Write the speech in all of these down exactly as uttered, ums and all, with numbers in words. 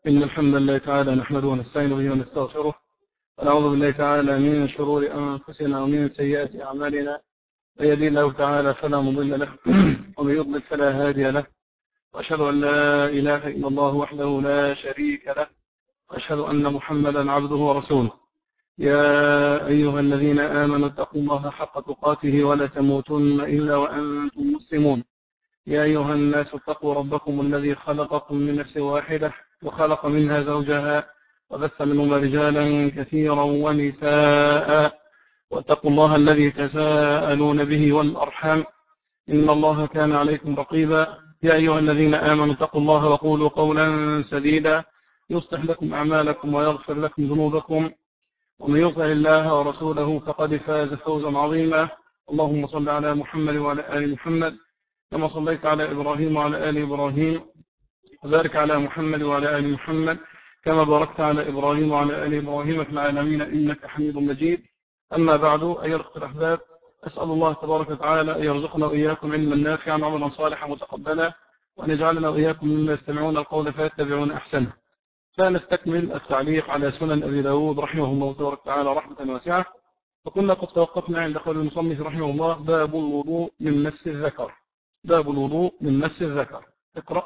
إن الحمد لله تعالى نحمده ونستعين به ونستغفره ونعوذ بالله تعالى من شرور أنفسنا ومن سيئات أعمالنا. من يهده الله تعالى فلا مضل له ومن يضلل فلا هادي له، وأشهد أن لا إله إلا الله وحده لا شريك له، وأشهد أن محمدا عبده ورسوله. يا أيها الذين آمنوا اتقوا الله حق تقاته ولا تموتن إلا وأنتم مسلمون. يا أيها الناس اتقوا ربكم الذي خلقكم من نفس واحدة وخلق منها زوجها وبث منهما رجالا كثيرا ونساء، واتقوا الله الذي تساءلون به والأرحام إن الله كان عليكم رقيبا. يا أيها الذين آمنوا اتقوا الله وقولوا قولا سديدا يصلح لكم أعمالكم ويغفر لكم ذنوبكم، ومن يطع الله ورسوله فقد فاز فوزا عظيما. اللهم صل على محمد وعلى آل محمد كما صليت على إبراهيم وعلى آل إبراهيم، وبارك على محمد وعلى آل محمد كما باركت على إبراهيم وعلى آل إبراهيم في العالمين إنك حميد مجيد. أما بعد، أيها الأخوة الأحباب، أسأل الله تبارك وتعالى أن يرزقنا وإياكم علما نافعا وعملا صالحا متقبلا، وأن يجعلنا وإياكم مما يستمعون القول فيتبعون أحسنه. فنستكمل التعليق على سنن أبي داود رحمه الله تبارك وتعالى رحمة واسعة. وكنا قد توقفنا عند قول المصنف رحمه الله: باب الوضوء من مس الذكر. باب الوضوء من مس الذكر. اقرأ.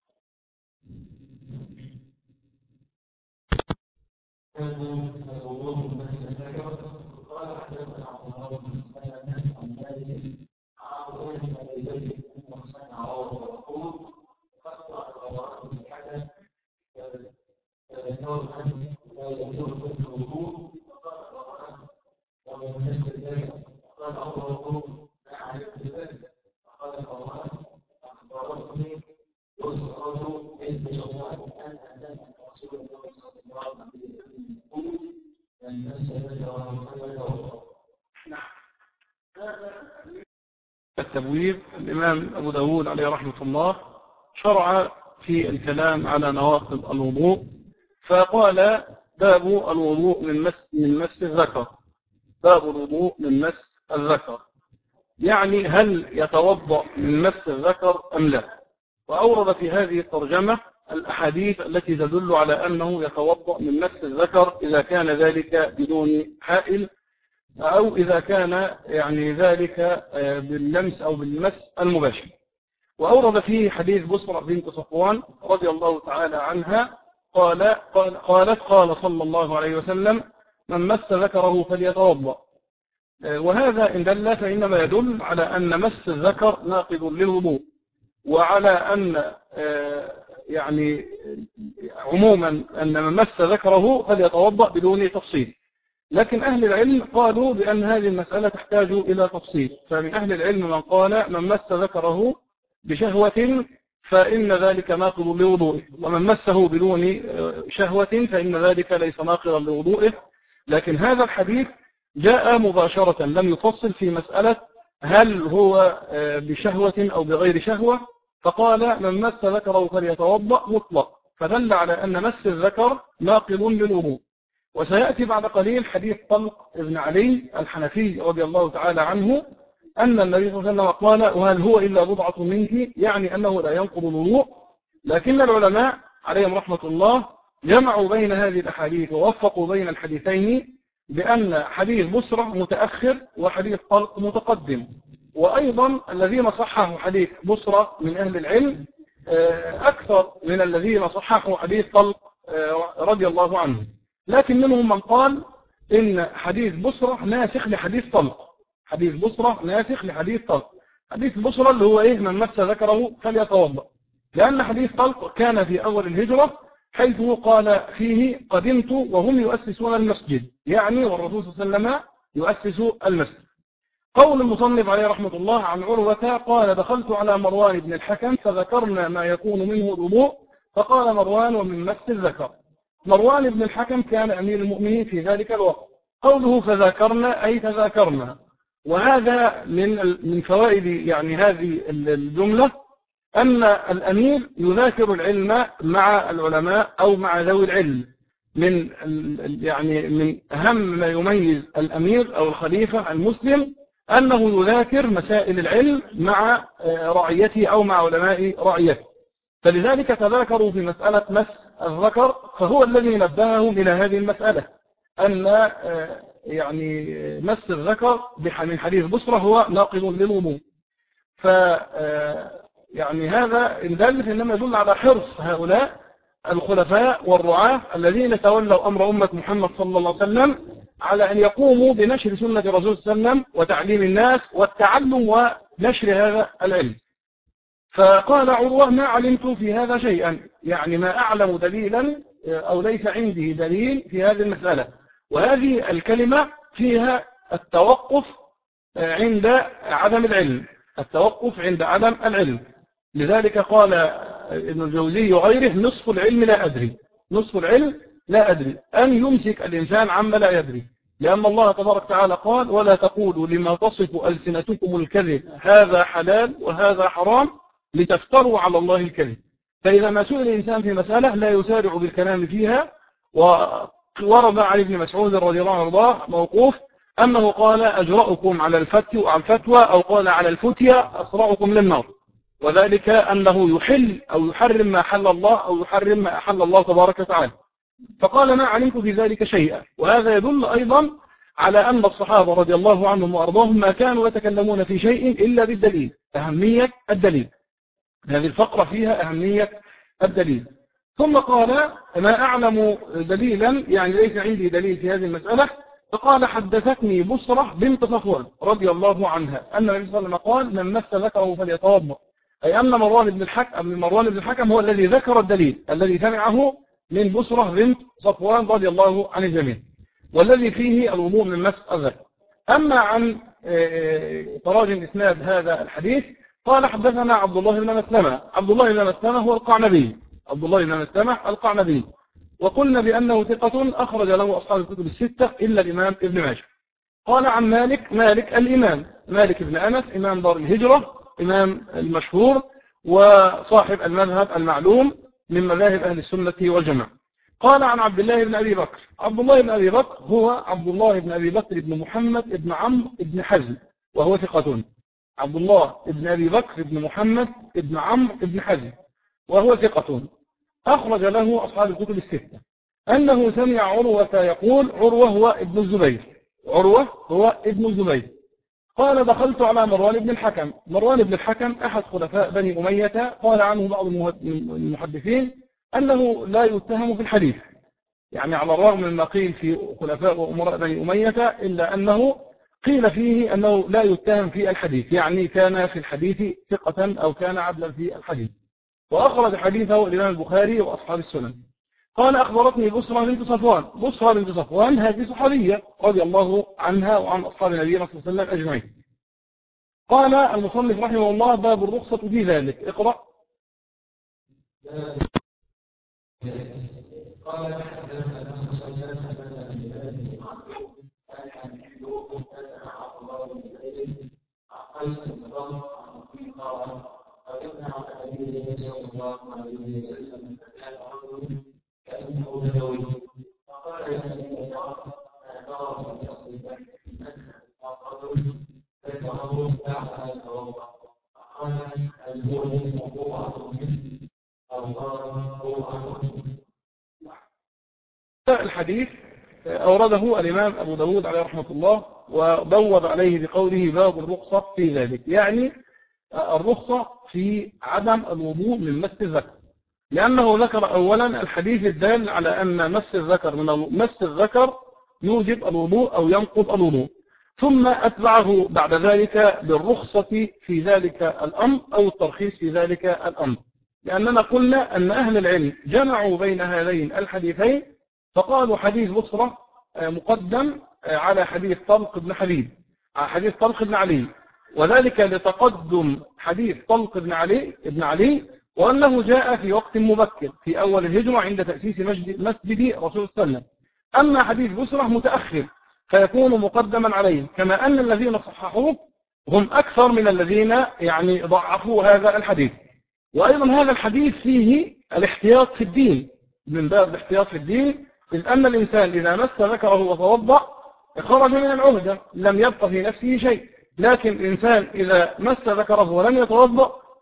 الوضوء من مس الذكر. قال حدثنا عبد الله بن سلمة عن مالك عن ابن ابي بكر بن صنع ويقول: قطع القرآن بالحدث فإنه لا يجوز الوضوء. فقال القرآن: ومن مس الذكر. قال الله: لا علمت ذلك. قال القرآن: أخبرتني يسأل ابن شوال أن أتى رسول الله صلى الله عليه وسلم يقول: من مس ذكره فليتوضأ. التبويب. الإمام أبو داود عليه رحمة الله شرع في الكلام على نواقض الوضوء، فقال: باب الوضوء من مس من مس الذكر. باب الوضوء من مس الذكر، يعني هل يتوضأ من مس الذكر أم لا؟ وأورد في هذه الترجمة الأحاديث التي تدل على أنه يتوضأ من مس الذكر إذا كان ذلك بدون حائل، أو إذا كان يعني ذلك باللمس أو بالمس المباشر. وأورد فيه حديث بصرة بنت صفوان رضي الله تعالى عنها قال قال قالت: قال صلى الله عليه وسلم: من مس ذكره فليتوضأ. وهذا إن دل فإنما يدل على أن مس الذكر ناقض للوضوء، وعلى أن يعني عموما أن من مس ذكره فليتوضأ بدون تفصيل. لكن أهل العلم قالوا بأن هذه المسألة تحتاج إلى تفصيل، فمن أهل العلم من قال: من مس ذكره بشهوة فإن ذلك ناقض لوضوئه، ومن مسه بدون شهوة فإن ذلك ليس ناقضا لوضوئه. لكن هذا الحديث جاء مباشرة، لم يفصل في مسألة هل هو بشهوة أو بغير شهوة، فقال: من مس ذكره فليتوضأ مطلق، فدل على أن مس الذكر ناقض للوضوء. وسيأتي بعد قليل حديث طلق بن علي الحنفي رضي الله تعالى عنه أن النبي صلى الله عليه وسلم قال: وهل هو إلا بضعة منك، يعني أنه لا ينقض الوضوء. لكن العلماء عليهم رحمة الله جمعوا بين هذه الأحاديث ووفقوا بين الحديثين بأن حديث بصرة متأخر وحديث طلق متقدم. وأيضا الذين صححوا حديث بصرة من أهل العلم أكثر من الذين صححوا حديث طلق رضي الله عنه. لكن منهم من قال إن حديث بصرة ناسخ لحديث طلق. حديث بصرة ناسخ لحديث طلق. حديث بصرة اللي هو إيه؟ من مس ذكره فليتوضأ، لأن حديث طلق كان في أول الهجرة، حيث قال فيه: قدمت وهم يؤسسون المسجد، يعني والرسول صلى الله عليه وسلم يؤسس المسجد. قول المصنف عليه رحمة الله عن عروة قال: دخلت على مروان بن الحكم فذكرنا ما يكون منه الوضوء، فقال مروان: ومن مس الذكر. مروان بن الحكم كان أمير المؤمنين في ذلك الوقت. قوله فذاكرنا أي تذاكرنا. وهذا من من فوائد يعني هذه الجملة أن الأمير يذاكر العلم مع العلماء أو مع ذوي العلم. من يعني من أهم ما يميز الأمير أو الخليفة المسلم أنه يذاكر مسائل العلم مع رعيته أو مع علماء رعيته. فلذلك تذاكروا في مسألة مس الذكر، فهو الذي نبههم إلى هذه المسألة، أن يعني مس الذكر من حديث بصرة هو ناقض للوضوء. ف يعني هذا إن دل إنما يدل على حرص هؤلاء الخلفاء والرعاة الذين تولوا أمر أمة محمد صلى الله عليه وسلم على أن يقوموا بنشر سنة الرسول صلى الله عليه وسلم وتعليم الناس والتعلم ونشر هذا العلم. فقال عروة: ما علمت في هذا شيئا، يعني ما أعلم دليلا أو ليس عندي دليل في هذه المسألة. وهذه الكلمة فيها التوقف عند عدم العلم، التوقف عند عدم العلم. لذلك قال ابن الجوزي وغيره: نصف العلم لا أدري، نصف العلم لا أدري، أن يمسك الإنسان عما لا يدري، لأن الله تبارك وتعالى قال: ولا تقولوا لما تصف ألسنتكم الكذب هذا حلال وهذا حرام لتفتروا على الله الكذب. فإذا ما سئل الإنسان في مسألة لا يسارع بالكلام فيها. وورد عن ابن مسعود رضي الله عنه موقوف أنه قال: أجرأكم على الفتوى على الفتوى أو قال على الفتية أسرعكم للنار، وذلك أنه يحل أو يحرم ما حل الله أو يحرم ما أحل الله تبارك وتعالى. فقال: ما علمت في ذلك شيئا. وهذا يدل أيضا على أن الصحابة رضي الله عنهم وأرضاهم ما كانوا يتكلمون في شيء إلا بالدليل، أهمية الدليل. هذه الفقرة فيها أهمية الدليل. ثم قال: ما أعلم دليلا، يعني ليس عندي دليل في هذه المسألة. فقال: حدثتني بصرة بنت صفوان رضي الله عنها أن النبي صلى الله عليه وسلم قال: من مس ذكره فليتوضأ. أي أن مروان بن الحكم مروان بن الحكم هو الذي ذكر الدليل الذي سمعه من بصرة بنت صفوان رضي الله عن الجميع، والذي فيه الوضوء من مس الذكر. أما عن تراجم إسناد هذا الحديث قال: حدثنا عبد الله بن مسلمة. عبد الله بن مسلمة هو القعنبي، عبد الله بن مسلمة القعنبي، وقلنا بأنه ثقة أخرج له أصحاب الكتب الستة إلا الإمام ابن ماجه. قال عن مالك، مالك الإمام مالك بن أنس إمام دار الهجرة، إمام المشهور وصاحب المذهب المعلوم من مذاهب أهل السنة والجماعة. قال عن عبد الله بن أبي بكر. عبد الله بن أبي بكر هو عبد الله بن أبي بكر بن محمد بن عمرو بن حزم، وهو ثقة. عبد الله بن أبي بكر بن محمد بن عمرو بن حزم، وهو ثقة أخرج له أصحاب الكتب الستة. أنه سمع عروة يقول، عروة هو ابن الزبير، عروة هو ابن الزبير. قال: دخلت على مروان بن الحكم. مروان بن الحكم أحد خلفاء بني أمية، قال عنه بعض المحدثين أنه لا يتهم في الحديث، يعني على الرغم مما قيل في خلفاء وأمراء بني أمية إلا أنه قيل فيه أنه لا يتهم في الحديث، يعني كان في الحديث ثقة أو كان عدلا في الحديث. وأخرج حديثه الإمام البخاري وأصحاب السنن. قال: أخبرتني بصرة بنت صفوان. بصرة بنت صفوان هذه صحابية رضي الله عنها وعن أصحاب النبي صلى الله عليه وسلم أجمعين. قال المصنف رحمه الله: باب الرخصة في ذلك. اقرأ. قال: ويمنع النبي صلى الله عليه وسلم فكان رجل كأنه نبوي فقال النبي نرى في أصل الرجل فإنه دعا يتوضأ فقال: الجوع موضوعة منه أو قال موضوعة منه. الحديث أورده الإمام أبو داود عليه رحمة الله، وبوب عليه بقوله: باب الرخصة في ذلك، يعني الرخصة في عدم الوضوء من مس الذكر، لأنه ذكر أولا الحديث الدال على أن مس الذكر من مس الذكر يوجب الوضوء أو ينقض الوضوء، ثم أتبعه بعد ذلك بالرخصة في ذلك الأمر أو الترخيص في ذلك الأمر، لأننا قلنا أن أهل العلم جمعوا بين هذين الحديثين، فقالوا حديث بصرة مقدم على حديث طلق بن حبيب، على حديث طلق بن علي، وذلك لتقدم حديث طلق بن علي ابن علي وأنه جاء في وقت مبكر في أول الهجرة عند تأسيس مسجد رسول الله صلى الله عليه وسلم. أما حديث بصرة متأخر فيكون مقدما عليه، كما أن الذين صححوه هم أكثر من الذين يعني ضعفوا هذا الحديث. وأيضا هذا الحديث فيه الاحتياط في الدين، من باب الاحتياط في الدين، إذ أن الإنسان إذا مس ذكره وتوضأ خرج من العهدة، لم يبقى في نفسه شيء، لكن الإنسان إذا مس ذكره ولم يتوضأ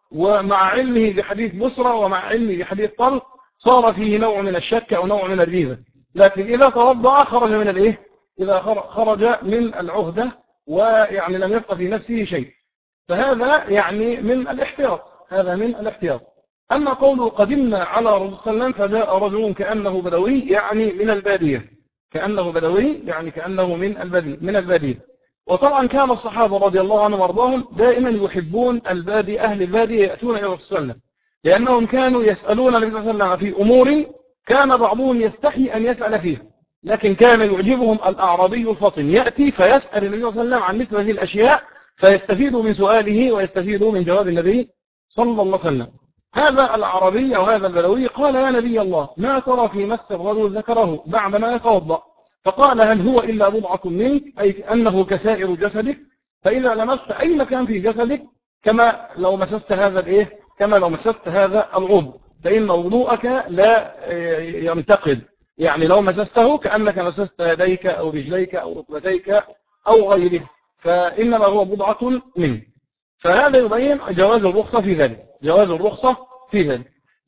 ومع علمه بحديث بصرة ومع علمه بحديث طلق صار فيه نوع من الشك أو نوع من الريبة. لكن إذا توضأ خرج من الإيه؟ إذا خرج من العهدة ويعني لم يبقى في نفسه شيء، فهذا يعني من الاحتياط، هذا من الاحتياط. أما قوله قدمنا على رسول صلى الله عليه وسلم فجاء رجل كأنه بدوي يعني من البادية، كأنه بدوي يعني كأنه من البادية من البادية. وطبعا كان الصحابة رضي الله عنهم وارضاهم دائما يحبون البادية، أهل البادية يأتون إلى الرسول صلى الله عليه وسلم، لأنهم كانوا يسألون النبي صلى الله عليه وسلم في أمور كان بعضهم يستحي أن يسأل فيها، لكن كان يعجبهم الأعرابي الفطن يأتي فيسأل النبي صلى الله عليه وسلم عن مثل هذه الأشياء فيستفيدوا من سؤاله ويستفيدوا من جواب النبي صلى الله عليه وسلم. هذا الأعرابي أو هذا البدوي قال يا نبي الله ما ترى في مس الرجل ذكره بعدما يتوضأ؟ فقال هل هو إلا بضعة منك، أي أنه كسائر جسدك، فإذا لمست أي مكان في جسدك كما لو مسست هذا الإيه كما لو مسست هذا العضو فإن وضوءك لا ينتقد، يعني لو مسسته كأنك مسست يديك أو رجليك أو ركبتيك أو غيره، فإنما هو بضعة منه. فهذا يبين جواز الرخصة في ذلك، جواز الرخصة في ذلك.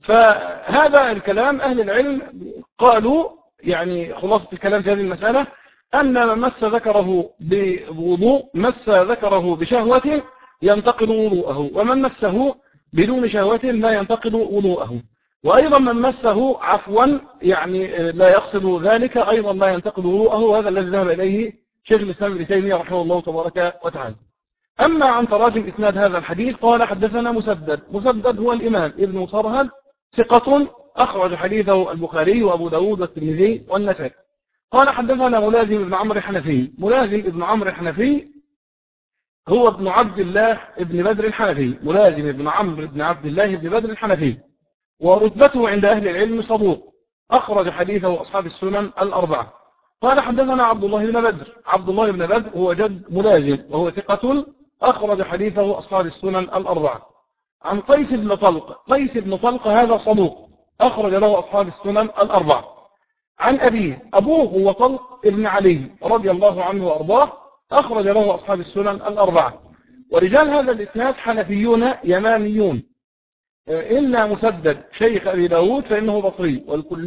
فهذا الكلام أهل العلم قالوا يعني خلاصة الكلام في هذه المسألة أن من مس ذكره بوضوء مس ذكره بشهوة ينتقض وضوءه، ومن مسه بدون شهوة لا ينتقض وضوءه، وأيضا من مسه عفوا يعني لا يقصد ذلك أيضا لا ينتقض وضوءه، وهذا الذي ذهب إليه شيخ الإسلام ابن تيمية رحمه الله تبارك وتعالى. أما عن تراجم إسناد هذا الحديث قال حدثنا مسدد، مسدد هو الإمام ابن مصرهد ثقة أخرج حديثه البخاري وأبو داود والترمذي والنسائي. قال حدثنا ملازم بن عمرو الحنفي، ملازم ابن عمرو الحنفي هو ابن عبد الله ابن بدر الحنفي، ملازم ابن عمرو بن عبد الله ابن بدر الحنفي، ورتبته عند أهل العلم صدوق أخرج حديثه أصحاب السنن الأربعة. قال حدثنا عبد الله بن بدر، عبد الله بن بدر هو جد ملازم وهو ثقة أخرج حديثه أصحاب السنن الأربعة. عن قيس بن طلق، قيس بن طلق هذا صدوق أخرج له أصحاب السنن الأربعة. عن أبيه، أبوه هو طلق ابن علي رضي الله عنه وأرضاه أخرج له أصحاب السنن الأربعة. ورجال هذا الإسناد حنفيون يمانيون إلا مسدد شيخ أبي داود فإنه بصري، والكل,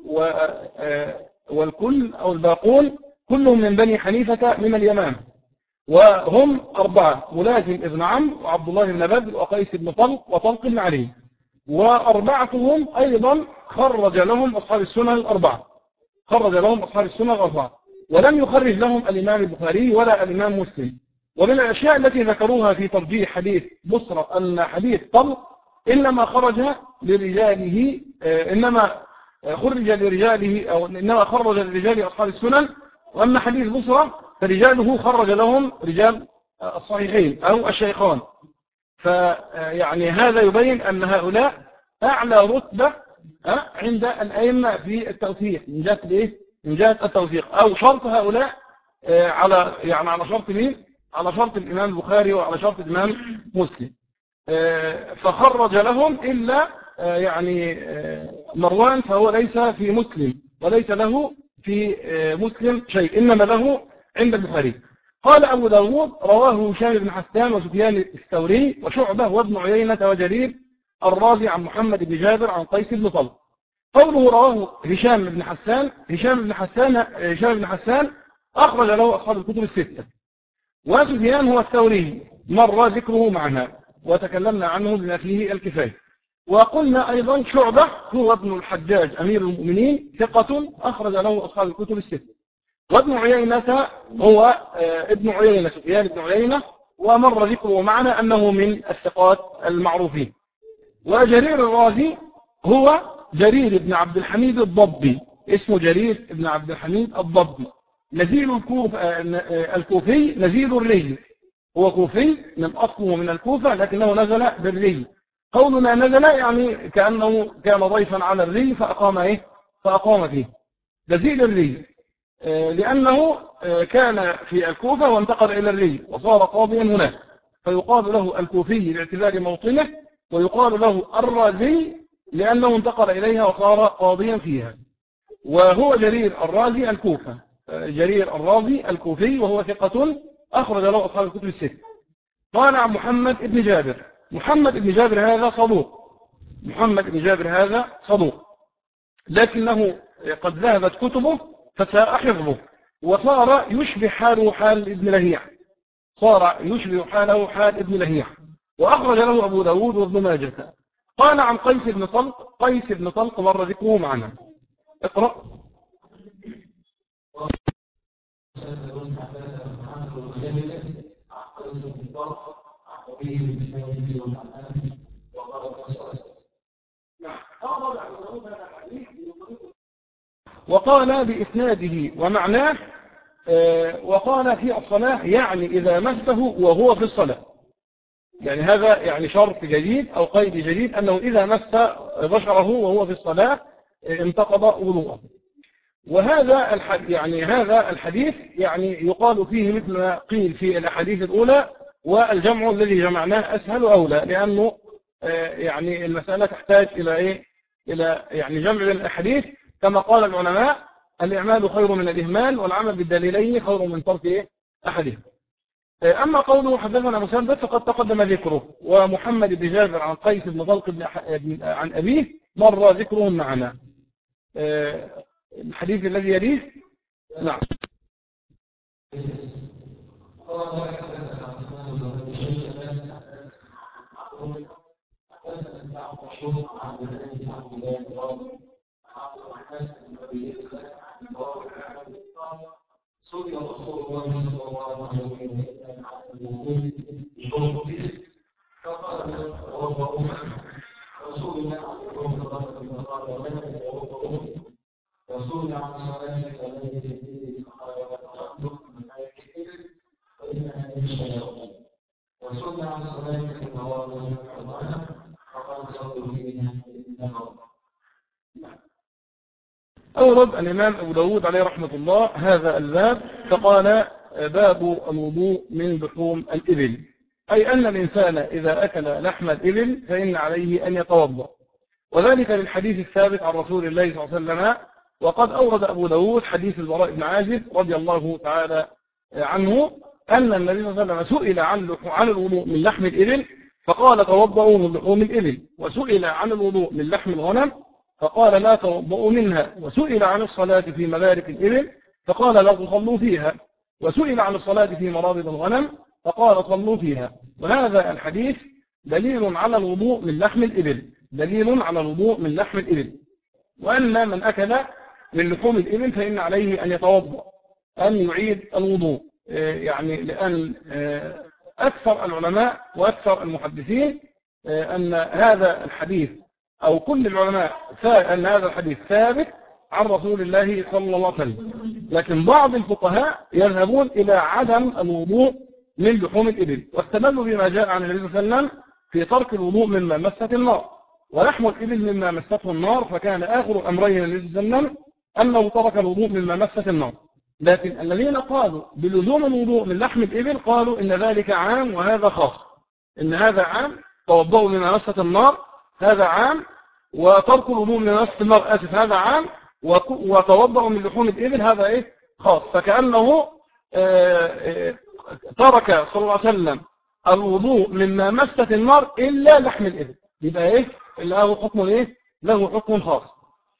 والكل أو الباقون كلهم من بني حنيفة من اليمان، وهم أربعة: ملازم ابن عمرو وعبد الله بن بدر وقيس بن طلق وطلق بن علي، وأربعتهم أيضا خرج لهم أصحاب السنن الأربعة، خرج لهم أصحاب السنن الأربعة، ولم يخرج لهم الإمام البخاري ولا الإمام مسلم. ومن الأشياء التي ذكروها في ترجيح حديث بصرة أن حديث طلق إنما خرج لرجاله إنما خرج لرجاله أو إنما خرج لرجال أصحاب السنن، وأما حديث بصرة فرجاله خرج لهم رجال الصحيحين أو الشيخان. فيعني هذا يبين أن هؤلاء أعلى رتبة عند الأئمة في التوثيق من جهة إيه؟ من جهة التوثيق، أو شرط هؤلاء على يعني على شرط مين؟ على شرط الإمام البخاري وعلى شرط الإمام مسلم. فخرج لهم إلا يعني مروان فهو ليس في مسلم وليس له في مسلم شيء، إنما له عند البخاري. قال أبو داود رواه هشام بن حسان وسفيان الثوري وشعبة وابن عيينة وجرير الرازي عن محمد بن جابر عن قيس بن طلق. قوله رواه هشام بن حسان، هشام بن حسان هشام بن حسان أخرج له أصحاب الكتب الستة، وسفيان هو الثوري مر ذكره معنا وتكلمنا عنه بما فيه الكفاية. وقلنا أيضا شعبة هو ابن الحجاج أمير المؤمنين ثقة أخرج له أصحاب الكتب الستة، وابن عيينة هو ابن عيينة سفيان ابن عيينة ومر ذكره معنا أنه من الثقات المعروفين. وجرير الرازي هو جرير بن عبد الحميد الضبي، اسمه جرير بن عبد الحميد الضبي، نزيل الكوف الكوفي نزيل الري، هو كوفي من أصله من الكوفة لكنه نزل بالري. قولنا نزل يعني كأنه كان ضيفا على الري فأقام إيه؟ فأقام فيه. نزيل الري لأنه كان في الكوفة وانتقل إلى الري وصار قاضيا هناك، فيقال له الكوفي باعتبار موطنه، ويقال له الرازي لأنه انتقل إليها وصار قاضيا فيها. وهو جرير الرازي الكوفة، جرير الرازي الكوفي وهو ثقة أخرج له أصحاب الكتب الستة. قال عن محمد بن جابر، محمد بن جابر هذا صدوق، محمد بن جابر هذا صدوق، لكنه قد ذهبت كتبه فساء حفظه، وصار يشبه حاله حال ابن لهيع، صار يشبه حاله حال ابن لهيع. وأخرج له أبو داود وابن ماجه. قال عن قيس بن طلق، قيس بن طلق مر ذكره معنا. اقرأ. وقال بإسناده ومعناه، وقال في الصلاة يعني إذا مسه وهو في الصلاة، يعني هذا يعني شرط جديد أو قيد جديد أنه إذا مس بشره وهو في الصلاة انتقض وضوءه. وهذا الحديث يعني هذا الحديث يعني يقال فيه مثل ما قيل في الأحاديث الأولى، والجمع الذي جمعناه أسهل أولى، لأنه يعني المسألة تحتاج إلى إيه؟ إلى يعني جمع بين الأحاديث، كما قال العلماء الإعمال خير من الإهمال، والعمل بالدليلين خير من ترك أحدهم. أما قوله حدثنا مسدد فقد تقدم ذكره، ومحمد بن جابر عن قيس بن طلق عن أبيه مر ذكرهم معنا. الحديث الذي يليه. نعم. سئل رسول الله صلى الله عليه وسلم عن الوضوء فقال توضؤوا رسول الله رسول عن صلاة فلم فقال تصدق من آية فإنها من الشياطين. رسول عن صلاة فقال فقال صلوا فيها إنها. أورد الإمام أبو داود عليه رحمة الله هذا الباب فقال باب الوضوء من لحوم الإبل، أي أن الإنسان إذا أكل لحم الإبل فإن عليه أن يتوضأ، وذلك للحديث الثابت عن رسول الله صلى الله عليه وسلم. وقد أورد أبو داود حديث البراء بن عازب رضي الله تعالى عنه أن النبي صلى الله عليه وسلم سئل عن عن الوضوء من لحم الإبل فقال توضؤوا من لحوم الإبل، وسئل عن الوضوء من لحم الغنم فقال لا توضؤوا منها، وسئل عن الصلاة في مبارك الإبل فقال لا تصلوا فيها، وسئل عن الصلاة في مرابض الغنم فقال صلوا فيها. وهذا الحديث دليل على الوضوء من لحم الإبل، دليل على الوضوء من لحم الإبل، وأن من أكل من لحوم الإبل فإن عليه أن يتوضأ، أن يعيد الوضوء، يعني لأن أكثر العلماء وأكثر المحدثين أن هذا الحديث أو كل العلماء أن هذا الحديث ثابت عن رسول الله صلى الله عليه وسلم، لكن بعض الفقهاء يذهبون إلى عدم الوضوء من لحوم الإبل، واستدلوا بما جاء عن النبي صلى الله عليه وسلم في ترك الوضوء مما مست النار، ولحم الإبل مما مسته النار، فكان آخر أمرين النبي صلى الله عليه وسلم أنه ترك الوضوء مما مست النار. لكن الذين قالوا بلزوم الوضوء من لحم الإبل قالوا إن ذلك عام وهذا خاص، إن هذا عام توضؤوا مما مست النار هذا عام، وترك الوضوء من مست النار آسف هذا عام، وتوضؤوا من لحوم الإبل هذا إيه خاص. فكأنه ترك صلى الله عليه وسلم الوضوء مما مست النار إلا لحم الإبل، يبقى إيه له حكم إيه له حكم خاص.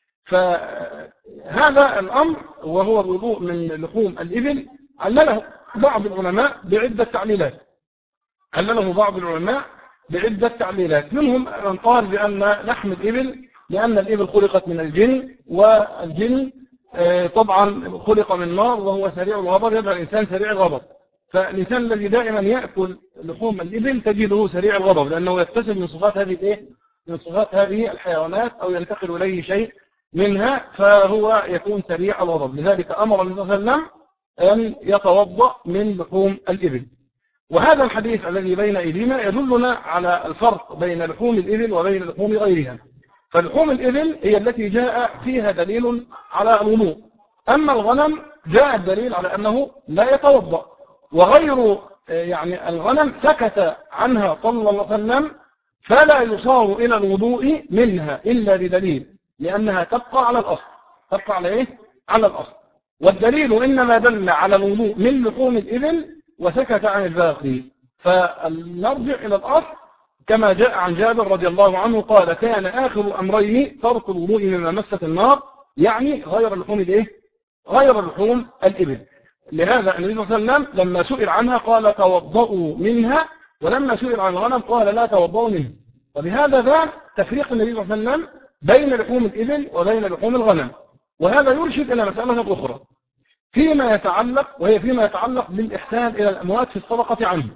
فهذا الأمر وهو الوضوء من لحوم الإبل علله بعض العلماء بعدة تعليلات، علله بعض العلماء بعدة تعليلات، منهم من قال بأن لحم الإبل لأن الإبل خلقت من الجن، والجن طبعا خلق من نار وهو سريع الغضب، يبقى الإنسان سريع الغضب، فالإنسان الذي دائما يأكل لحوم الإبل تجده سريع الغضب، لأنه يكتسب من صفات هذه الإيه من صفات هذه الحيوانات أو ينتقل إليه شيء منها، فهو يكون سريع الغضب. لذلك أمر النبي صلى الله عليه وسلم أن يتوضأ من لحوم الإبل. وهذا الحديث الذي بين أيدينا يدلنا على الفرق بين لحوم الإبل وبين لحوم غيرها. فلحوم الإبل هي التي جاء فيها دليل على الوضوء، أما الغنم جاء الدليل على أنه لا يتوضأ، وغير يعني الغنم سكت عنها صلى الله عليه وسلم، فلا يصار إلى الوضوء منها إلا بدليل، لأنها تبقى على الأصل، تبقى على إيه؟ على الأصل، والدليل إنما دل على الوضوء من لحوم الإبل وسكت عن الباقي. فنرجع إلى الأصل كما جاء عن جابر رضي الله عنه قال كان آخر أمرين ترك الوضوء مما مست النار، يعني غير اللحوم الإيه؟ غير لحوم الإبل. لهذا النبي صلى الله عليه وسلم لما سئل عنها قال توضؤوا منها، ولما سئل عن الغنم قال لا توضؤوا منها. وبهذا ذا تفريق النبي صلى الله عليه وسلم بين لحوم الإبل وبين لحوم الغنم. وهذا يرشد إلى مسألة أخرى فيما يتعلق، وهي فيما يتعلق بالإحسان إلى الأموات في الصدقة عنهم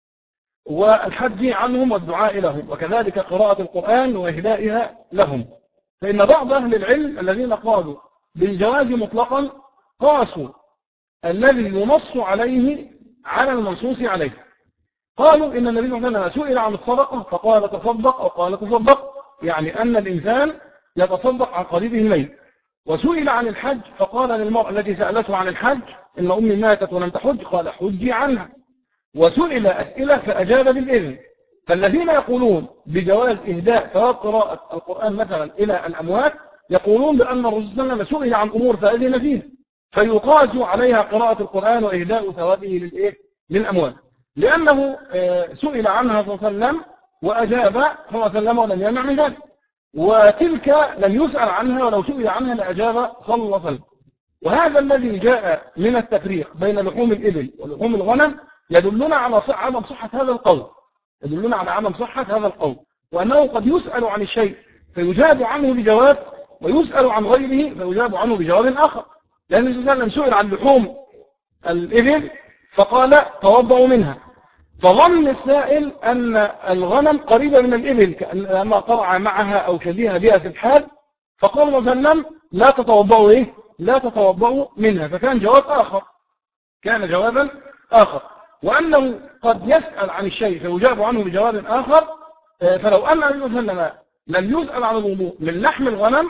والحج عنهم والدعاء لهم، وكذلك قراءة القرآن وإهدائها لهم. فإن بعض أهل العلم الذين قالوا بالجواز مطلقا قاسوا الذي ينص عليه على المنصوص عليه. قالوا إن النبي صلى الله عليه وسلم سئل عن الصدقة فقال تصدق أو قال تصدق، يعني أن الإنسان يتصدق عن قريبه الميت. وسئل عن الحج فقال للمرأة التي سألته عن الحج إن أمي ماتت ولم تحج قال حجي عنها. وسئل أسئلة فأجاب بالإذن. فالذين يقولون بجواز إهداء ثواب قراءة القرآن مثلا إلى الأموات يقولون بأن الرسول صلى الله عليه وسلم سئل عن أمور فأذن فيها فيقاس عليها قراءة القرآن وإهداء ثوابه للإيه؟ للأموات، لأنه سئل عنها صلى الله عليه وسلم وأجاب صلى الله عليه وسلم ولم يمنع من ذلك، وتلك لم يسأل عنها ولو سئل عنها لأجاب صلى الله عليه وسلم. وهذا الذي جاء من التفريق بين لحوم الإبل ولحوم الغنم يدلنا على عدم صحة هذا القول، يدلنا على عدم صحة هذا القول، وأنه قد يسأل عن الشيء فيجاب عنه بجواب، ويسأل عن غيره فيجاب عنه بجواب آخر. لأن النبي صلى الله عليه وسلم سئل عن لحوم الإبل فقال توضأوا منها، فظن السائل أن الغنم قريبة من الإبل كأنما طرع معها أو شبيهة بها في الحال، فقال صلى الله عليه وسلم لا تتوضأوا إيه؟ لا تتوضأوا منها. فكان جواب آخر، كان جوابا آخر. وأنه قد يسأل عن الشيء فيجاب عنه بجواب آخر. فلو أن النبي صلى الله عليه وسلم لم يسأل عن الوضوء من لحم الغنم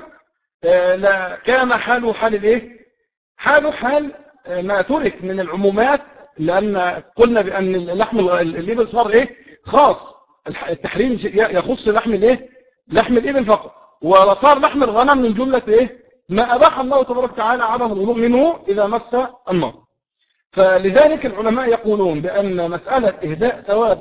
لكان حاله حال الإيه؟ حاله حال ما ترك من العمومات، لأن قلنا بأن لحم الإبل صار إيه؟ خاص، التحريم يخص لحم الإيه؟ لحم الإبل فقط، وصار لحم الغنم من جملة إيه؟ ما أباح الله تبارك وتعالى عدم الوضوء منه إذا مس النار. فلذلك العلماء يقولون بأن مسألة إهداء ثواب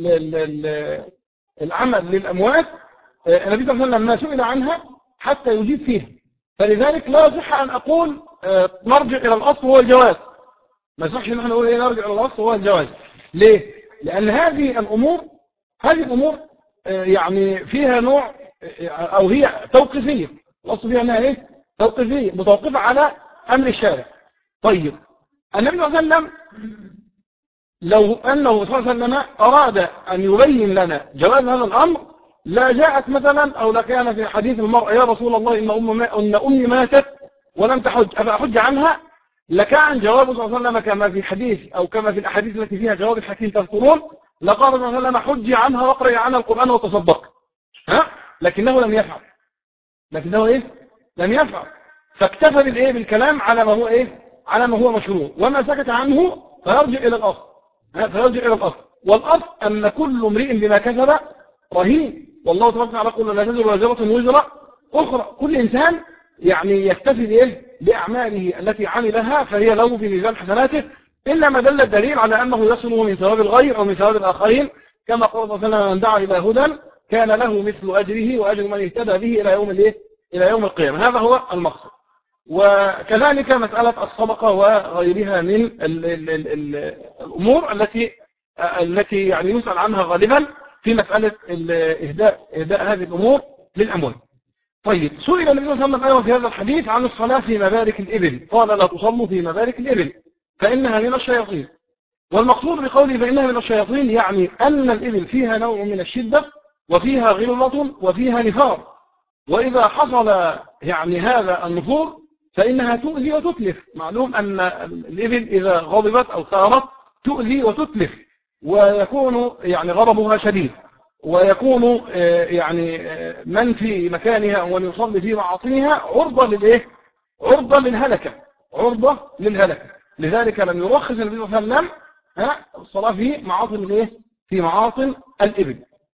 العمل للأموات النبي صلى الله عليه وسلم ما سئل عنها حتى يجيب فيها، فلذلك لا يصح أن أقول نرجع إلى الأصل وهو الجواز. ما يصحش ان احنا نقول ايه نرجع الى الاصل وهو الجواز. ليه؟ لان هذه الامور هذه الامور يعني فيها نوع او هي توقيفيه، الاصل فيها انها ايه؟ توقيفيه متوقفه على امر الشارع. طيب النبي صلى الله عليه وسلم لو انه صلى الله عليه وسلم اراد ان يبين لنا جواز هذا الامر لا جاءت مثلا او لكان في حديث المرأة يا رسول الله ان ام ان امي ماتت ولم تحج افاحج عنها، لكان جوابه صلى الله عليه وسلم كما في حديث أو كما في الأحاديث التي فيها جواب الحكيم تذكرون، لقال صلى الله عليه وسلم حجي عنها واقرأي عنها القرآن وتصدق. ها؟ لكنه لم يفعل، لكنه إيه؟ لم يفعل، فاكتفى بالإيه؟ بالكلام على ما هو إيه؟ على ما هو مشروع، وما سكت عنه فيرجع إلى الأصل. ها؟ فيرجع إلى الأصل، والأصل أن كل امرئ بما كسب رهين، والله تبارك وتعالى يقول لا تزر وازرة وزر أخرى، كل إنسان يعني يكتفي بإيه؟ بأعماله التي عملها فهي له في ميزان حسناته، إلا ما دل الدليل على أنه يصله من ثواب الغير أو من ثواب الآخرين، كما قال صلى الله عليه وسلم من دعا إلى هدى كان له مثل أجره وأجر من اهتدى به إلى يوم الإيه؟ إلى يوم القيامة. هذا هو المقصد. وكذلك مسألة الصدقة وغيرها من ال ال ال ال الأمور التي التي يعني يسأل عنها غالبا في مسألة إهداء إهداء هذه الأمور للأموال. طيب سئل النبي صلى الله عليه وسلم أيضا في هذا الحديث عن الصلاة في مبارك الإبل، قال لا تصلوا في مبارك الإبل فإنها من الشياطين. والمقصود بقوله فإنها من الشياطين يعني أن الإبل فيها نوع من الشدة وفيها غلظة وفيها نفار، وإذا حصل يعني هذا النفور فإنها تؤذي وتتلف. معلوم أن الإبل إذا غضبت أو ثارت تؤذي وتتلف، ويكون يعني غضبها شديد، ويكون يعني من في مكانها ومن يصلي في معاطنها عرضة للإيه؟ عرضة للهلكة، عرضة للهلكة. لذلك لم يرخص النبي صلى الله عليه وسلم الصلاة في معاطن الإيه؟ في معاطن الإبل.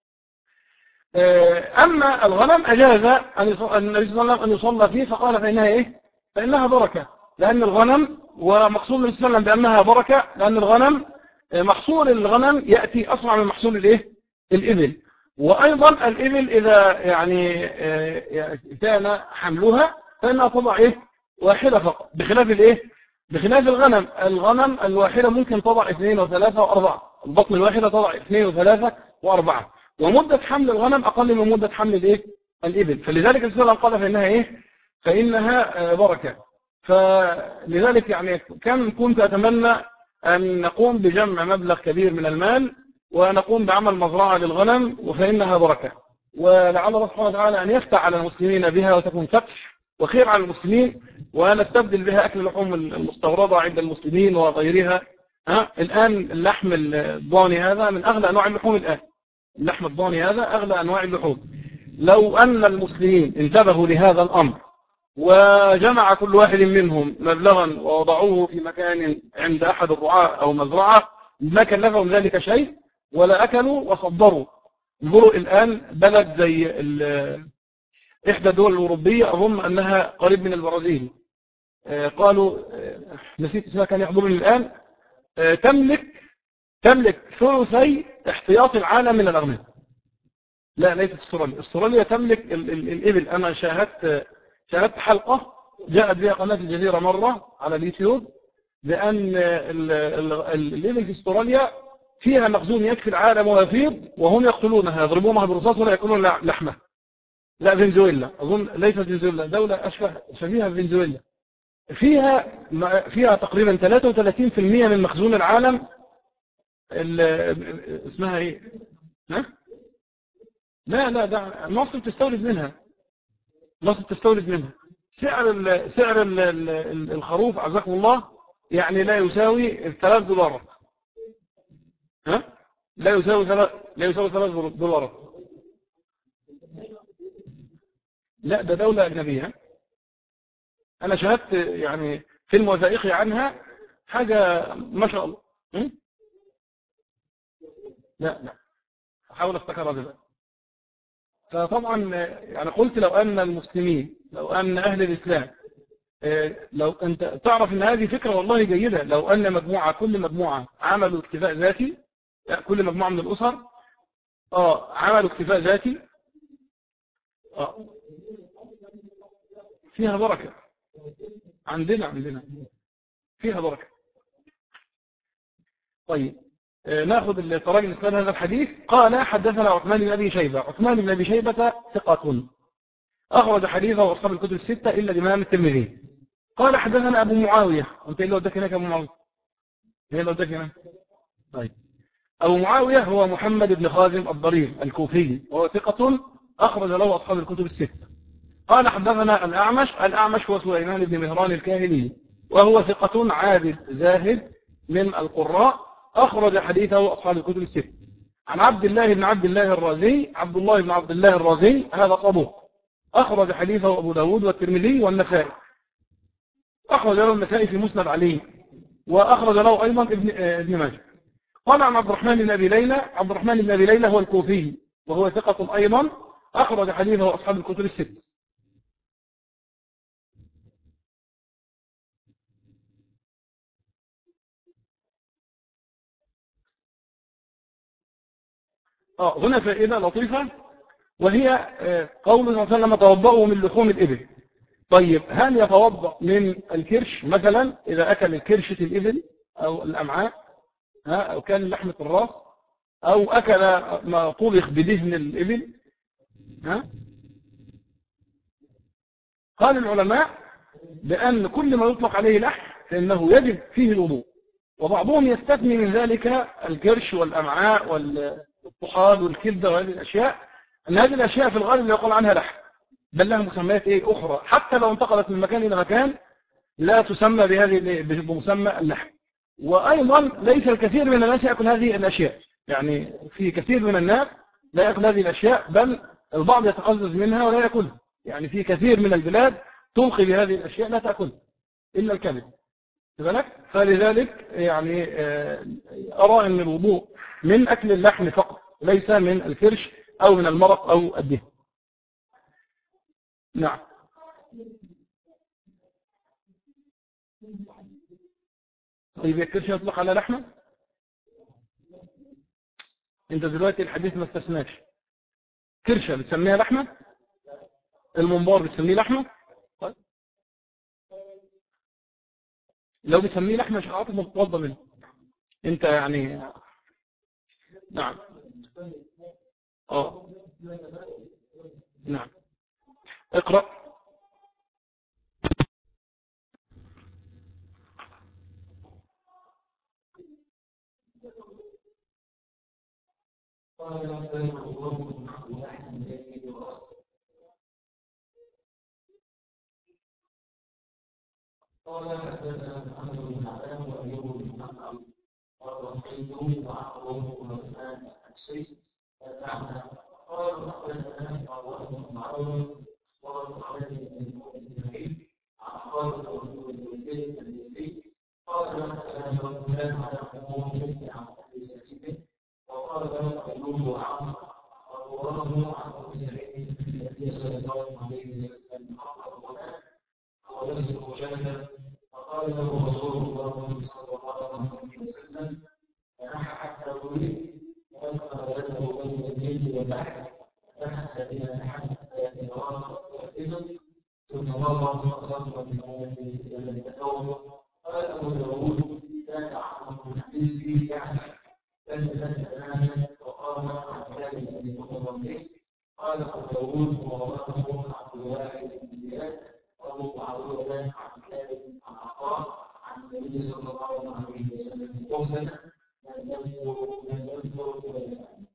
أما الغنم أجاز النبي صلى الله عليه وسلم أن يصلى فيه، فقال فإنها إيه؟ فإنها بركة، لأن الغنم ومقصود النبي صلى الله عليه وسلم بأنها بركة لأن الغنم محصول الغنم يأتي أسرع من محصول الإيه؟ الإبل. وأيضا الإبل إذا يعني كان حملها فإنها تضع إيه واحدة فقط، بخلاف الإيه بخلاف الغنم. الغنم الواحدة ممكن تضع اثنين وثلاثة وأربعة، البطن الواحدة تضع اثنين وثلاثة وأربعة، ومدة حمل الغنم أقل من مدة حمل الإيه الإبل. فلذلك الرسول صلى الله عليه وسلم قال فإنها إيه فإنها بركة. فلذلك يعني كم كنت أتمنى أن نقوم بجمع مبلغ كبير من المال ونقوم بعمل مزرعة للغنم، وفإنها بركة، ولعل الله سبحانه وتعالى أن يفتح على المسلمين بها وتكون فتح وخير على المسلمين، ونستبدل بها أكل اللحوم المستوردة عند المسلمين وغيرها. ها الآن اللحم الضاني هذا من أغلى أنواع اللحوم، الآن اللحم الضاني هذا أغلى أنواع اللحوم. لو أن المسلمين انتبهوا لهذا الأمر وجمع كل واحد منهم مبلغا ووضعوه في مكان عند أحد الرعاة أو مزرعة ما كلفهم ذلك شيء ولا أكلوا وصدروا. انظروا الآن بلد زي إحدى الدول الأوروبية أظن أنها قريب من البرازيل، قالوا نسيت اسمها كان يحضرني الآن، تملك تملك ثلثي احتياطي العالم من الأغنياء. لا ليست استراليا، استراليا تملك ال ال الإبل. أنا شاهدت شاهدت حلقة جاءت بها قناة الجزيرة مرة على اليوتيوب بأن الإبل في استراليا فيها مخزون يكفي العالم ويفيض، وهم يقتلونها يضربونها بالرصاص ولا يأكلون لحمها. لا فنزويلا أظن، ليست فنزويلا، دولة أشبه شبيهة بفنزويلا، فيها فيها تقريبا ثلاثة وثلاثين بالمئة من مخزون العالم. اسمها ايه؟ ها؟ لا لا ده مصر تستورد منها، مصر تستورد منها. سعر ال سعر ال ال الخروف عزكم الله يعني لا يساوي ثلاث دولارات. ها؟ لا يساوي ثلاث لا يساوي ثلاث دولارات. لا ده دولة أجنبية. أنا شاهدت يعني فيلم وثائقي عنها حاجة ما شاء الله. م? لا لا أحاول أفتكرها دلوقتي. فطبعا يعني قلت لو أن المسلمين، لو أن أهل الإسلام، لو أنت تعرف أن هذه فكرة والله جيدة، لو أن مجموعة كل مجموعة عملوا اكتفاء ذاتي، كل مجموعة من الأسر آه عملوا اكتفاء ذاتي آه فيها بركة. عندنا عندنا فيها بركة. طيب ناخذ التراجم الإسلام هذا الحديث. قال حدثنا عثمان بن أبي شيبة. عثمان بن أبي شيبة ثقة أخرج حديثه أصحاب الكتب الستة إلا الإمام الترمذي. قال حدثنا أبو معاوية. أنت إيه اللي وداك هناك أبو معاوية؟ إيه اللي وداك هناك؟ طيب أبو معاوية هو محمد بن خازم الضرير الكوفي، وهو ثقة أخرج له أصحاب الكتب الستة. قال حدثنا الأعمش. الأعمش هو سليمان بن مهران الكاهلي، وهو ثقة عابد زاهد من القراء، أخرج حديثه أصحاب الكتب الستة. عن عبد الله بن عبد الله الرازي. عبد الله بن عبد الله الرازي هذا صدوق، أخرج حديثه أبو داود والترمذي والنسائي. أخرج له النسائي في مسند علي، وأخرج له أيضا ابن ابن ماجه. قال عن عبد الرحمن بن أبي ليلى. عبد الرحمن بن أبي ليلى هو الكوفي، وهو ثقة أيضا أخرج حديثه أصحاب الكتب الستة. آه هنا فائدة لطيفة، وهي قول صلى الله عليه وسلم توضأوا من لحوم الإبل. طيب هل يتوضأ من الكرش مثلا إذا أكل الكرشة الإبل أو الأمعاء، ها أو كان لحمة الراس، أو أكل ما طبخ بدهن الإبل؟ ها قال العلماء بأن كل ما يطلق عليه لحم فإنه يجب فيه الوضوء، وبعضهم يستثني من ذلك الكرش والأمعاء والطحال والكبدة وهذه الأشياء، أن هذه الأشياء في الغالب يقال عنها لحم، بل لها مسميات إيه أخرى، حتى لو انتقلت من مكان إلى مكان لا تسمى بهذه بمسمى اللحم. وأيضا ليس الكثير من الناس يأكل هذه الأشياء، يعني في كثير من الناس لا يأكل هذه الأشياء، بل البعض يتقزز منها ولا يأكلها. يعني في كثير من البلاد تلقي بهذه الأشياء لا تأكلها إلا الكبد. فلذلك يعني أرى أن الوضوء من أكل اللحم فقط، ليس من الكرش أو من المرق أو الدهن. نعم. طيب الكرش يطلق على لحمة؟ انت دلوقتي الحديث ما استثناش، كرشة بتسميها لحمة؟ المنبار بتسميه لحمة؟ طيب لو بتسميه لحمة مش هعطيك متوضى منه انت يعني. نعم اه نعم اقرأ. قال حدثنا محمد بن عبان وايوب بن محمد والرقيب وعقله وعثمان الحسي المعنى قالوا حدثنا الله بن معروف وخالد بن المؤمن عن خالد بن الوليد الذي قال حدثنا رجلان على عموم عن ابي سعيد وقال ايوب وعمر ورواه عن ابي سعيد النبي صلى الله عليه وسلم ويصدق شهدا فقال له رسول الله صلى الله عليه وسلم فنحى حتى ولد وألقى يده بين اليد والبحر فحس بها حتى يتوافق الإبل ثم وضع فصلى بالآية إلى التوبة. قال أبو داود لا تعلم الحديث يعني فنزلت أمامه وقام عن ذلك الذي مضى به. قال أبو داود ووضعه عبد الواحد بن زياد أبو معروف عن كاتب عن عطاء عن النبي صلى الله عليه وسلم قوسا من يذكر من يذكر ويسأل.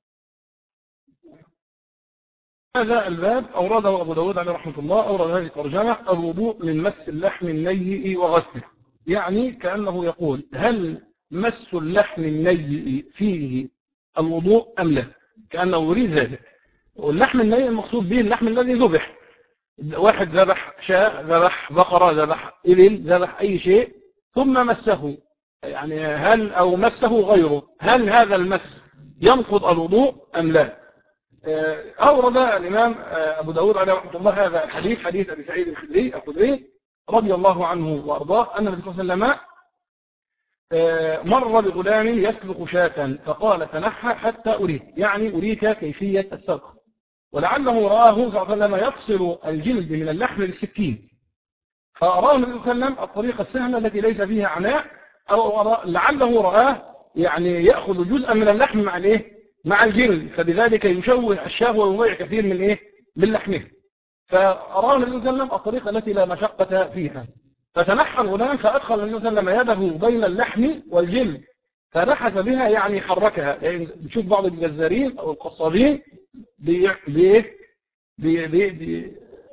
هذا الباب أورده أبو داود عليه رحمة الله، أورد هذه الترجمة الوضوء من مس اللحم النيء وغسله، يعني كأنه يقول هل مس اللحم النيء فيه الوضوء أم لا، كأنه يريد ذلك. واللحم النيء المقصود به اللحم الذي ذبح، واحد ذبح شاة ذبح بقرة ذبح إبل ذبح أي شيء ثم مسه، يعني هل أو مسه غيره، هل هذا المس ينقض الوضوء أم لا؟ أورد الإمام أبو داود عليه رحمة الله هذا الحديث، حديث أبي سعيد الخدري الخدري رضي الله عنه وأرضاه أن النبي صلى الله عليه وسلم مر بغلام يسلق شاة فقال تنحى حتى أريك، يعني أريك كيفية السلق. ولعله رآه صلى الله عليه وسلم يفصل الجلد من اللحم بالسكين، فأراه النبي صلى الله عليه وسلم الطريقة السهلة التي ليس فيها عناء، أو لعله رآه يعني يأخذ جزءا من اللحم مع الايه مع الجلد، فبذلك يشوه الشهوة ويضيع كثير من ايه من لحمه. فأراه النبي صلى الله عليه وسلم الطريقة التي لا مشقة فيها، فتنحى الغلام فأدخل النبي صلى الله عليه وسلم يده بين اللحم والجلد فنحس بها، يعني حركها. يعني بتشوف بعض الجزارين أو القصابين بي بي بي بي بي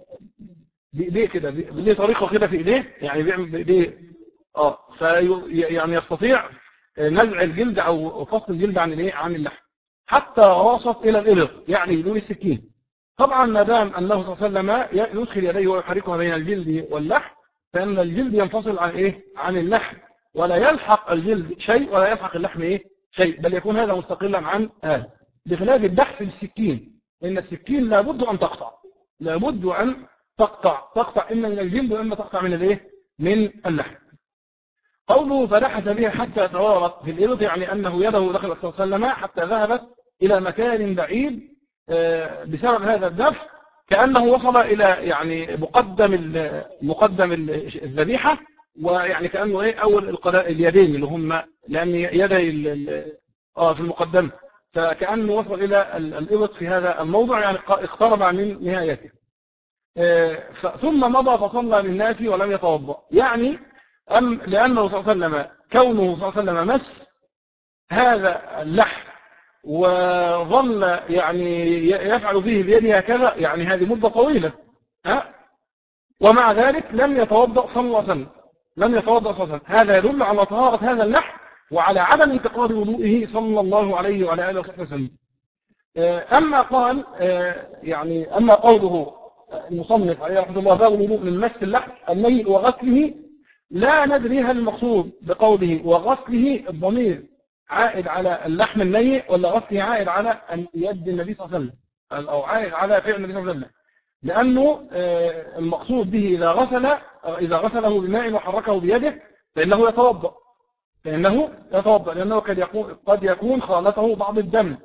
بي كده بي طريقة كده في ايديه، يعني بيعمل بايديه اه في يعني يستطيع نزع الجلد او فصل الجلد عن الايه عن اللحم حتى وصل الى الابط، يعني بدون السكين. طبعا ما دام انه صلى الله عليه وسلم يدخل يديه ويحركها بين الجلد واللحم، فان الجلد ينفصل عن ايه عن اللحم، ولا يلحق الجلد شيء ولا يلحق اللحم ايه شيء، بل يكون هذا مستقلا عن هذا، بخلاف الدحس بالسكين، ان السكين لابد ان تقطع لابد ان تقطع تقطع اما من الجلد واما تقطع من الايه من اللحم. قوله فدحس بها حتى توارت في الإبط، يعني أنه يده دخلت صلى الله عليه وسلم حتى ذهبت إلى مكان بعيد بسبب هذا الدفع، كأنه وصل إلى يعني مقدم مقدم الذبيحة، ويعني كأنه إيه أول اليدين اللي هم لأن يدي آه في المقدمة، فكأنه وصل إلى الإبط في هذا الموضع، يعني اقترب من نهايته. ثم مضى فصلى للناس ولم يتوضأ، يعني أم لأنه صلى الله عليه وسلم كونه صلى الله عليه وسلم مس هذا اللحم وظل يعني يفعل فيه بيده هكذا، يعني هذه مدة طويلة ها، ومع ذلك لم يتوضأ صلى الله عليه وسلم لم يتوضأ صلى الله عليه وسلم. هذا يدل على طهارة هذا اللحم وعلى عدم انتقاض وضوئه صلى الله عليه وعلى آله وصحبه وسلم. أما قال يعني أما قوله المصنف عليه رحمه الله باب الوضوء من مس اللحم النيء وغسله، لا ندري هل المقصود بقوله وغسله الضمير عائد على اللحم النيء ولا غسله عائد على يد النبي صلى الله عليه وسلم أو عائد على فعل النبي صلى الله عليه وسلم، لأنه المقصود به إذا غسل إذا غسله بماء وحركه بيده فإنه يتوضأ فإنه يتوضأ لأنه قد يكون قد يكون خالته بعض الدم،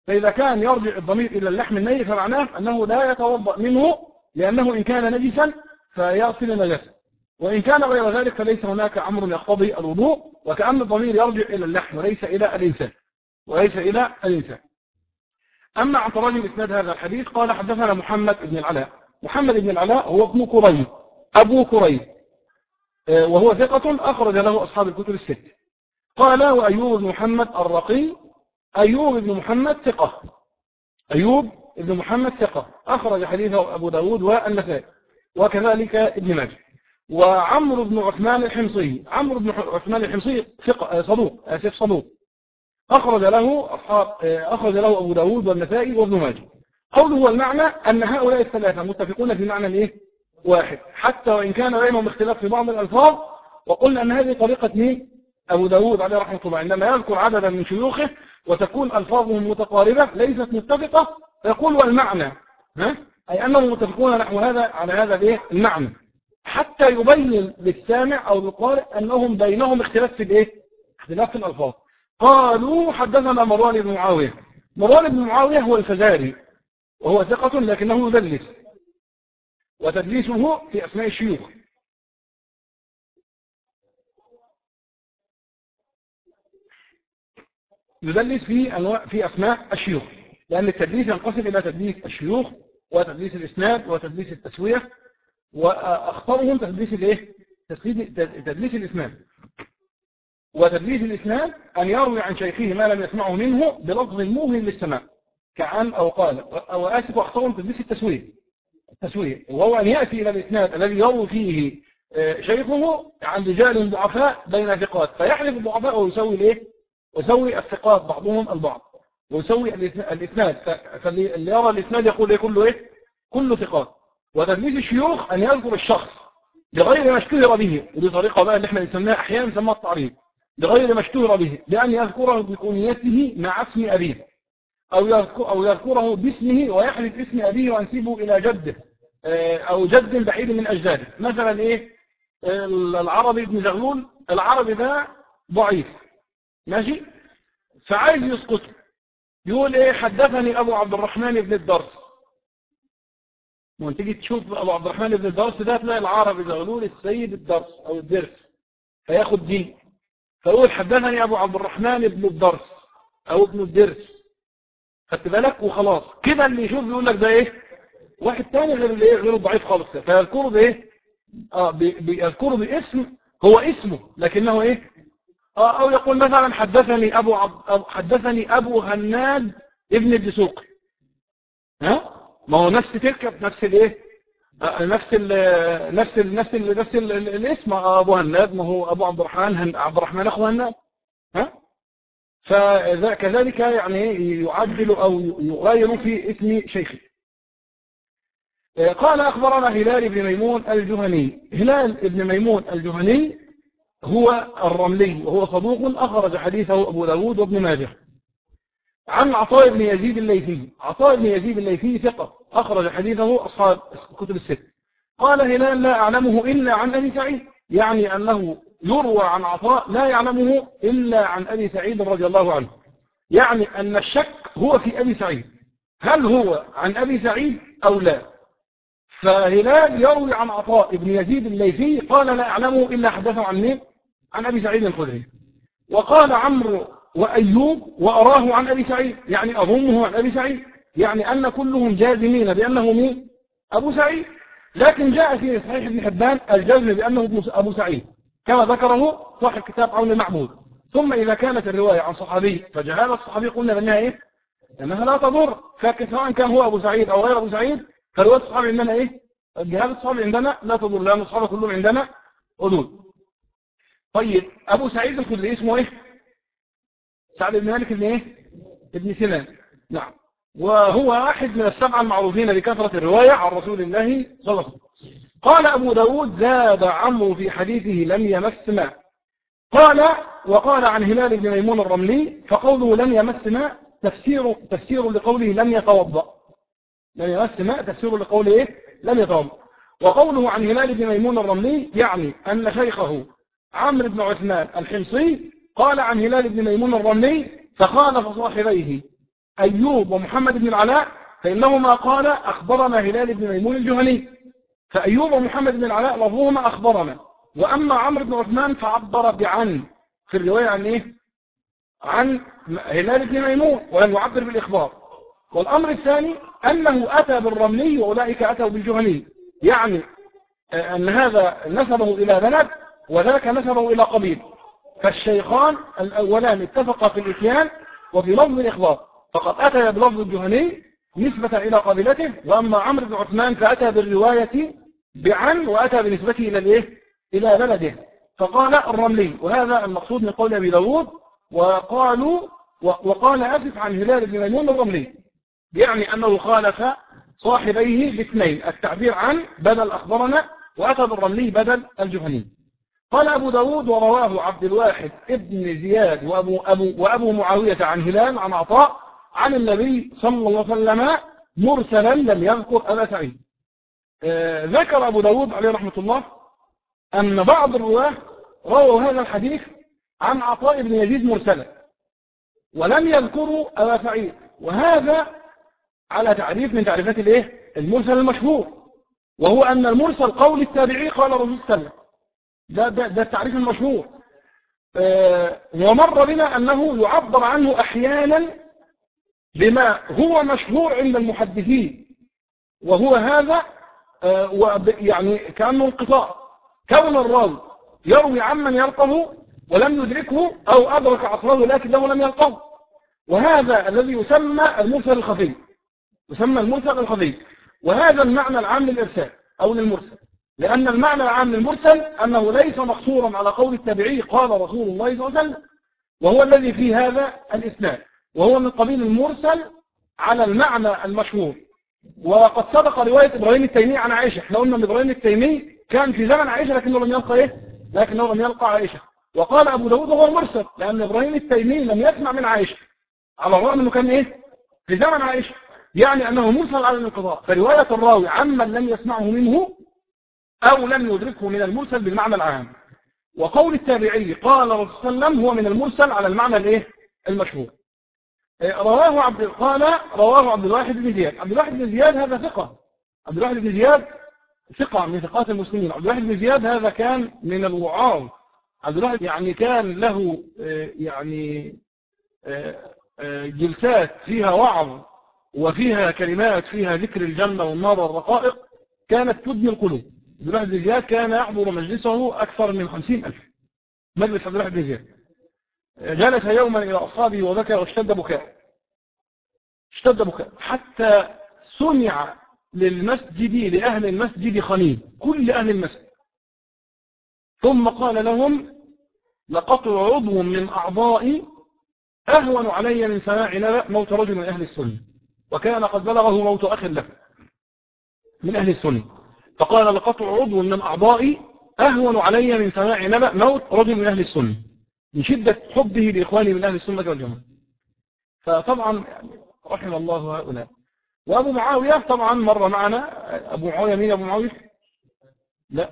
فإذا كان يرجع الضمير إلى اللحم الني فمعناه أنه لا يتوضأ منه، لأنه إن كان نجسا فيصل نجسا، وإن كان غير ذلك فليس هناك أمر يقتضي الوضوء، وكأن الضمير يرجع إلى اللحم وليس إلى الإنسان وليس إلى الإنسان. أما عن تراجم إسناد هذا الحديث قال حدثنا محمد بن العلاء. محمد بن العلاء هو ابن كريب أبو كريب، وهو ثقة أخرج له أصحاب الكتب الست. قال وأيوب بن محمد الرقي. أيوب بن محمد ثقة، أيوب بن محمد ثقة أخرج حديثه أبو داود والنسائي وكذلك ابن ماجه. وعمرو بن عثمان الحمصي. عمرو بن عثمان الحمصي ثقة صدوق آسف صدوق أخرج له أصحاب أخرج له أبو داود والنسائي وابن ماجه. قوله والمعنى أن هؤلاء الثلاثة متفقون في معنى الايه واحد، حتى وإن كان بينهم اختلاف في بعض الألفاظ. وقلنا أن هذه طريقة مين؟ أبو داود عليه رحمة الله، عندما يذكر عددا من شيوخه وتكون ألفاظهم متقاربة ليست متفقة يقول والمعنى، ها؟ أي أنهم متفقون نحو هذا على هذا الايه المعنى، حتى يبين للسامع أو للقارئ أنهم بينهم اختلاف في الايه اختلاف في الألفاظ. قالوا حدثنا مروان بن معاوية. مروان بن معاوية هو الفزاري، وهو ثقة لكنه يدلس، وتدليسه في أسماء الشيوخ. يدلس في أنواع في أسماء الشيوخ، لأن التدليس ينقسم إلى تدليس الشيوخ وتدليس الإسناد وتدليس التسوية، وأخطرهم تدليس الإيه؟ تدليس الإسناد. وتدليس الإسناد أن يروي عن شيخه ما لم يسمعه منه بلفظ موهم للسماع كعن أو قال، أو آسف وأخطرهم تدليس التسوية التسوية وهو أن يأتي إلى الإسناد الذي يروي فيه شيخه عن رجال ضعفاء بين ثقات، فيحلف الضعفاء ويسوي الإيه؟ ويسوي الثقات بعضهم البعض، ويسوي الإسناد، فاللي يرى الإسناد يقول إيه كله إيه؟ كله ثقات. وتدليس الشيوخ أن يذكر الشخص بغير ما اشتهر به، ودي طريقة بقى اللي احنا نسميها أحيانا نسميها التعريف، بغير ما اشتهر به، بأن يذكره بكنيته مع اسم أبيه، أو يذكر أو يذكره باسمه ويحلف اسم أبيه وينسبه إلى جده أو جد بعيد من أجداده. مثلا إيه؟ العربي بن زغلول، العربي ده ضعيف ماشي، فعايز يسقطه، يقول إيه؟ حدثني أبو عبد الرحمن بن الدرس. وانت تيجي تشوف أبو عبد الرحمن بن الدرس ده تلاقي العربي زغلول السيد الدرس أو الدرس، فياخد دي فيقول حدثني أبو عبد الرحمن بن الدرس أو ابن الدرس، خدت بالك؟ وخلاص كده اللي يشوف يقول لك ده إيه؟ واحد تاني غير الايه غير الضعيف خالص، فيذكره بايه اه بيذكره باسم هو اسمه لكنه ايه اه او يقول مثلا حدثني ابو عبد حدثني ابو هناد ابن الدسوقي، ها ما هو نفس تركب نفس الايه آه نفس ال نفس ال نفس ال نفس ال الاسم ابو هناد، ما هو ابو عبد الرحمن عبد الرحمن اخو هناد، ها فكذلك يعني يعدل او يغير في اسم شيخه. قال أخبرنا هلال بن ميمون الجهني. هلال بن ميمون الجهني هو الرملي وهو صدوق أخرج حديثه أبو داود وابن ماجه. عن عطاء بن يزيد الليثي. عطاء بن يزيد الليثي ثقة أخرج حديثه أصحاب كتب الست. قال هلال لا أعلمه إلا عن أبي سعيد، يعني أنه يروى عن عطاء لا يعلمه إلا عن أبي سعيد رضي الله عنه، يعني أن الشك هو في أبي سعيد، هل هو عن أبي سعيد أو لا. فهلال يروي عن عطاء بن يزيد الليثي قال لا أعلمه إلا حدثه عن مين؟ عن أبي سعيد الخدري. وقال عمرو وأيوب وأراه عن أبي سعيد، يعني أظنه عن أبي سعيد، يعني أن كلهم جازمين بأنه مين؟ أبو سعيد، لكن جاء في صحيح ابن حبان الجزم بأنه أبو سعيد كما ذكره صاحب كتاب عون المعبود. ثم إذا كانت الرواية عن صحابي فجهالة الصحابي قلنا بأنها إيه؟ أنها لا تضر، فسواء كان هو أبو سعيد أو غير أبو سعيد فرواية الصحابة عندنا إيه؟ الجهاد الصحابة عندنا لا تضر، لأن الصحابة كلهم عندنا عدول. طيب أبو سعيد الخدري اسمه إيه؟ سعد بن مالك بن إيه؟ ابن سنان، نعم، وهو واحد من السبعة المعروفين بكثرة الرواية عن رسول الله صلى الله عليه وسلم. قال أبو داود زاد عمرو في حديثه لم يمس ماء. قال وقال عن هلال بن ميمون الرملي فقوله لم يمس ماء تفسير تفسير لقوله لم يتوضأ، لم يمس ماء تفسير لقوله إيه؟ لم يتوضأ. وقوله عن هلال بن ميمون الرملي يعني أن شيخه عمرو بن عثمان الحمصي قال عن هلال بن ميمون الرملي فخالف صاحبيه أيوب ومحمد بن العلاء فإنهما قال أخبرنا هلال بن ميمون الجهني، فأيوب ومحمد بن العلاء لفظهما أخبرنا. وأما عمرو بن عثمان فعبر بعن في الرواية عن إيه؟ عن هلال بن ميمون ولم يعبر بالإخبار. والأمر الثاني أنه أتى بالرملي وأولئك أتوا بالجهني، يعني أن هذا نسبه إلى بلد وذاك نسبه إلى قبيل، فالشيخان الأولان اتفقا في الإتيان وفي لفظ الإخبار، فقد أتى بلفظ الجهني نسبة إلى قبيلته، وأما عمرو بن عثمان فأتى بالرواية بعن وأتى بنسبته إلى الإيه؟ إلى بلده، فقال الرملي، وهذا المقصود من قول أبي داود. وقالوا وقال أسف عن هلال بن ميمون الرملي، يعني أنه خالف صاحبيه باثنين، التعبير عن بدل أخبرنا، وأتى بالرملي بدل الجهني. قال أبو داود ورواه عبد الواحد ابن زياد وأبو, أبو وأبو معاوية عن هلال عن عطاء عن النبي صلى الله عليه وسلم مرسلا لم يذكر أبا سعيد. آه ذكر أبو داود عليه رحمة الله أن بعض الرواه رووا هذا الحديث عن عطاء بن يزيد مرسلا ولم يذكروا أبا سعيد، وهذا على تعريف من تعريفات الايه المرسل المشهور، وهو أن المرسل قول التابعي قال الرسول صلى الله عليه وسلم، ده, ده, ده التعريف المشهور. آه ومر بنا أنه يعبر عنه أحيانا بما هو مشهور عند المحدثين، وهو هذا آه يعني كأنه انقطاع، كون الراوي يروي عمن يلقه ولم يدركه أو أدرك عصره لكنه لم يلقه، وهذا الذي يسمى المرسل الخفي، يسمى المرسل الخفي. وهذا المعنى العام للإرسال أو للمرسل، لأن المعنى العام للمرسل أنه ليس مقصورا على قول التابعي قال رسول الله صلى الله عليه وسلم، وهو الذي في هذا الإسناد، وهو من قبيل المرسل على المعنى المشهور. وقد سبق رواية إبراهيم التيمي عن عائشة، احنا قلنا أن إبراهيم التيمي كان في زمن عائشة لكنه لم يلقى إيه؟ لكنه لم يلقى عائشة. وقال أبو داود هو مرسل لأن إبراهيم التيمي لم يسمع من عائشة، على الرغم أنه كان إيه؟ في زمن عائشة، يعني أنه مرسل على الانقطاع. فرواية الراوي عمن لم يسمعه منه أو لم يدركه من المرسل بالمعنى العام، وقول التابعي قال الرسول صلى الله عليه وسلم هو من المرسل على المعنى الإيه؟ المشهور. رواه عبد قال رواه عبد الواحد بن زياد. عبد الواحد بن زياد هذا ثقة، عبد الواحد بن زياد ثقة من ثقات المسلمين. عبد الواحد بن زياد هذا كان من الوعاظ، عبد الواحد يعني كان له يعني جلسات فيها وعظ وفيها كلمات فيها ذكر الجنة والنار والرقائق كانت تدمي القلوب. عبد الواحد بن زياد كان يحضر مجلسه أكثر من خمسين ألف مجلس عبد الواحد بن زياد. جلس يوما إلى أصحابه وبكى واشتد بكاء، اشتد بكاء حتى سمع للمسجد لأهل المسجد خنين، كل أهل المسجد. ثم قال لهم لقطع عضو من أعضائي أهون علي من سماع نبأ موت رجل من أهل السنة، وكان قد بلغه موت أخ له من أهل السنة، فقال لقطع عضو من أعضائي أهون علي من سماع نبأ موت رجل من أهل السنة، من شدة حبه لإخواني من أهل السنة والجماعة. فطبعا رحم الله هؤلاء. وأبو معاوية طبعا مر معنا. أبو معاوية مين؟ أبو معاوية لا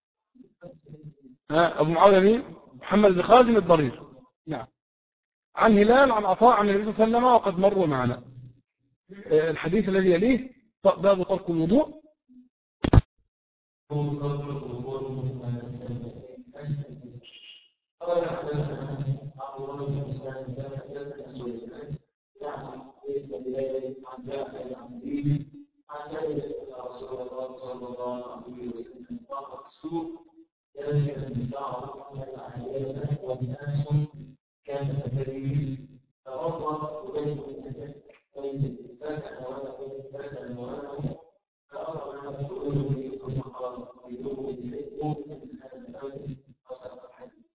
ها أبو معاوية مين؟ محمد بن خازم الضرير، نعم، عن هلال عن عطاء عن النبي صلى الله عليه وسلم، وقد مروا معنا. الحديث الذي يليه باب ترك الوضوء. قال حدثنا عبد الله بن مسلم بن سليمان يعني بن عن جابر عن ابي عن جابر رسول الله صلى الله عليه وسلم قال السوق ذلك النفاق عن العيادة والناس كان كثير فغضب وبين بين فتح وله فتح وله فأمر أن تقوله ثم قال يدوه بحبه من هذا الأمر وصدق الحديث.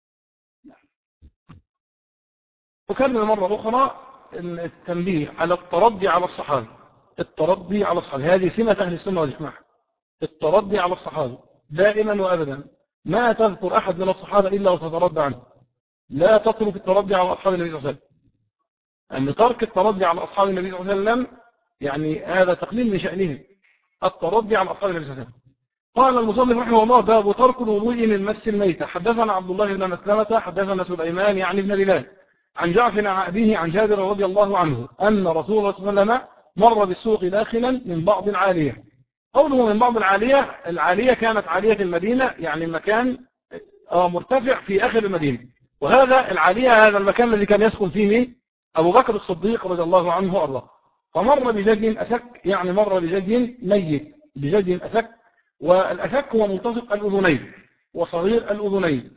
وكرر مرة أخرى التنبيه على الترضي على الصحابة، الترضي على الصحابة هذه سمة أهل السنة والجماعة، الترضي على الصحابة دائما وأبدا، ما تذكر أحد من الصحابة إلا وتترضى عنه، لا تترك الترضي على أصحاب النبي صلى الله عليه وسلم، أن ترك الترضي على أصحاب النبي صلى الله عليه وسلم يعني هذا تقليل من شأنهم، الترضي على أصحاب النبي صلى الله عليه وسلم. قال المصنف رحمه الله باب ترك الوضوء من مس الميتة. حدثنا عبد الله بن مسلمة حدثنا سليمان يعني بن بلال عن جعفر عن أبيه عن جابر رضي الله عنه أن رسول الله صلى الله عليه وسلم مر بالسوق داخلا من بعض العالية. قوله من بعض العالية، العالية كانت عالية المدينة، يعني مكان مرتفع في آخر المدينة، وهذا العالية هذا المكان الذي كان يسكن فيه مين؟ أبو بكر الصديق رضي الله عنه وأرضاه. فمر بجد أسك، يعني مر بجد ميت، بجد أسك، والأسك هو ملتصق الأذنين وصغير الأذنين،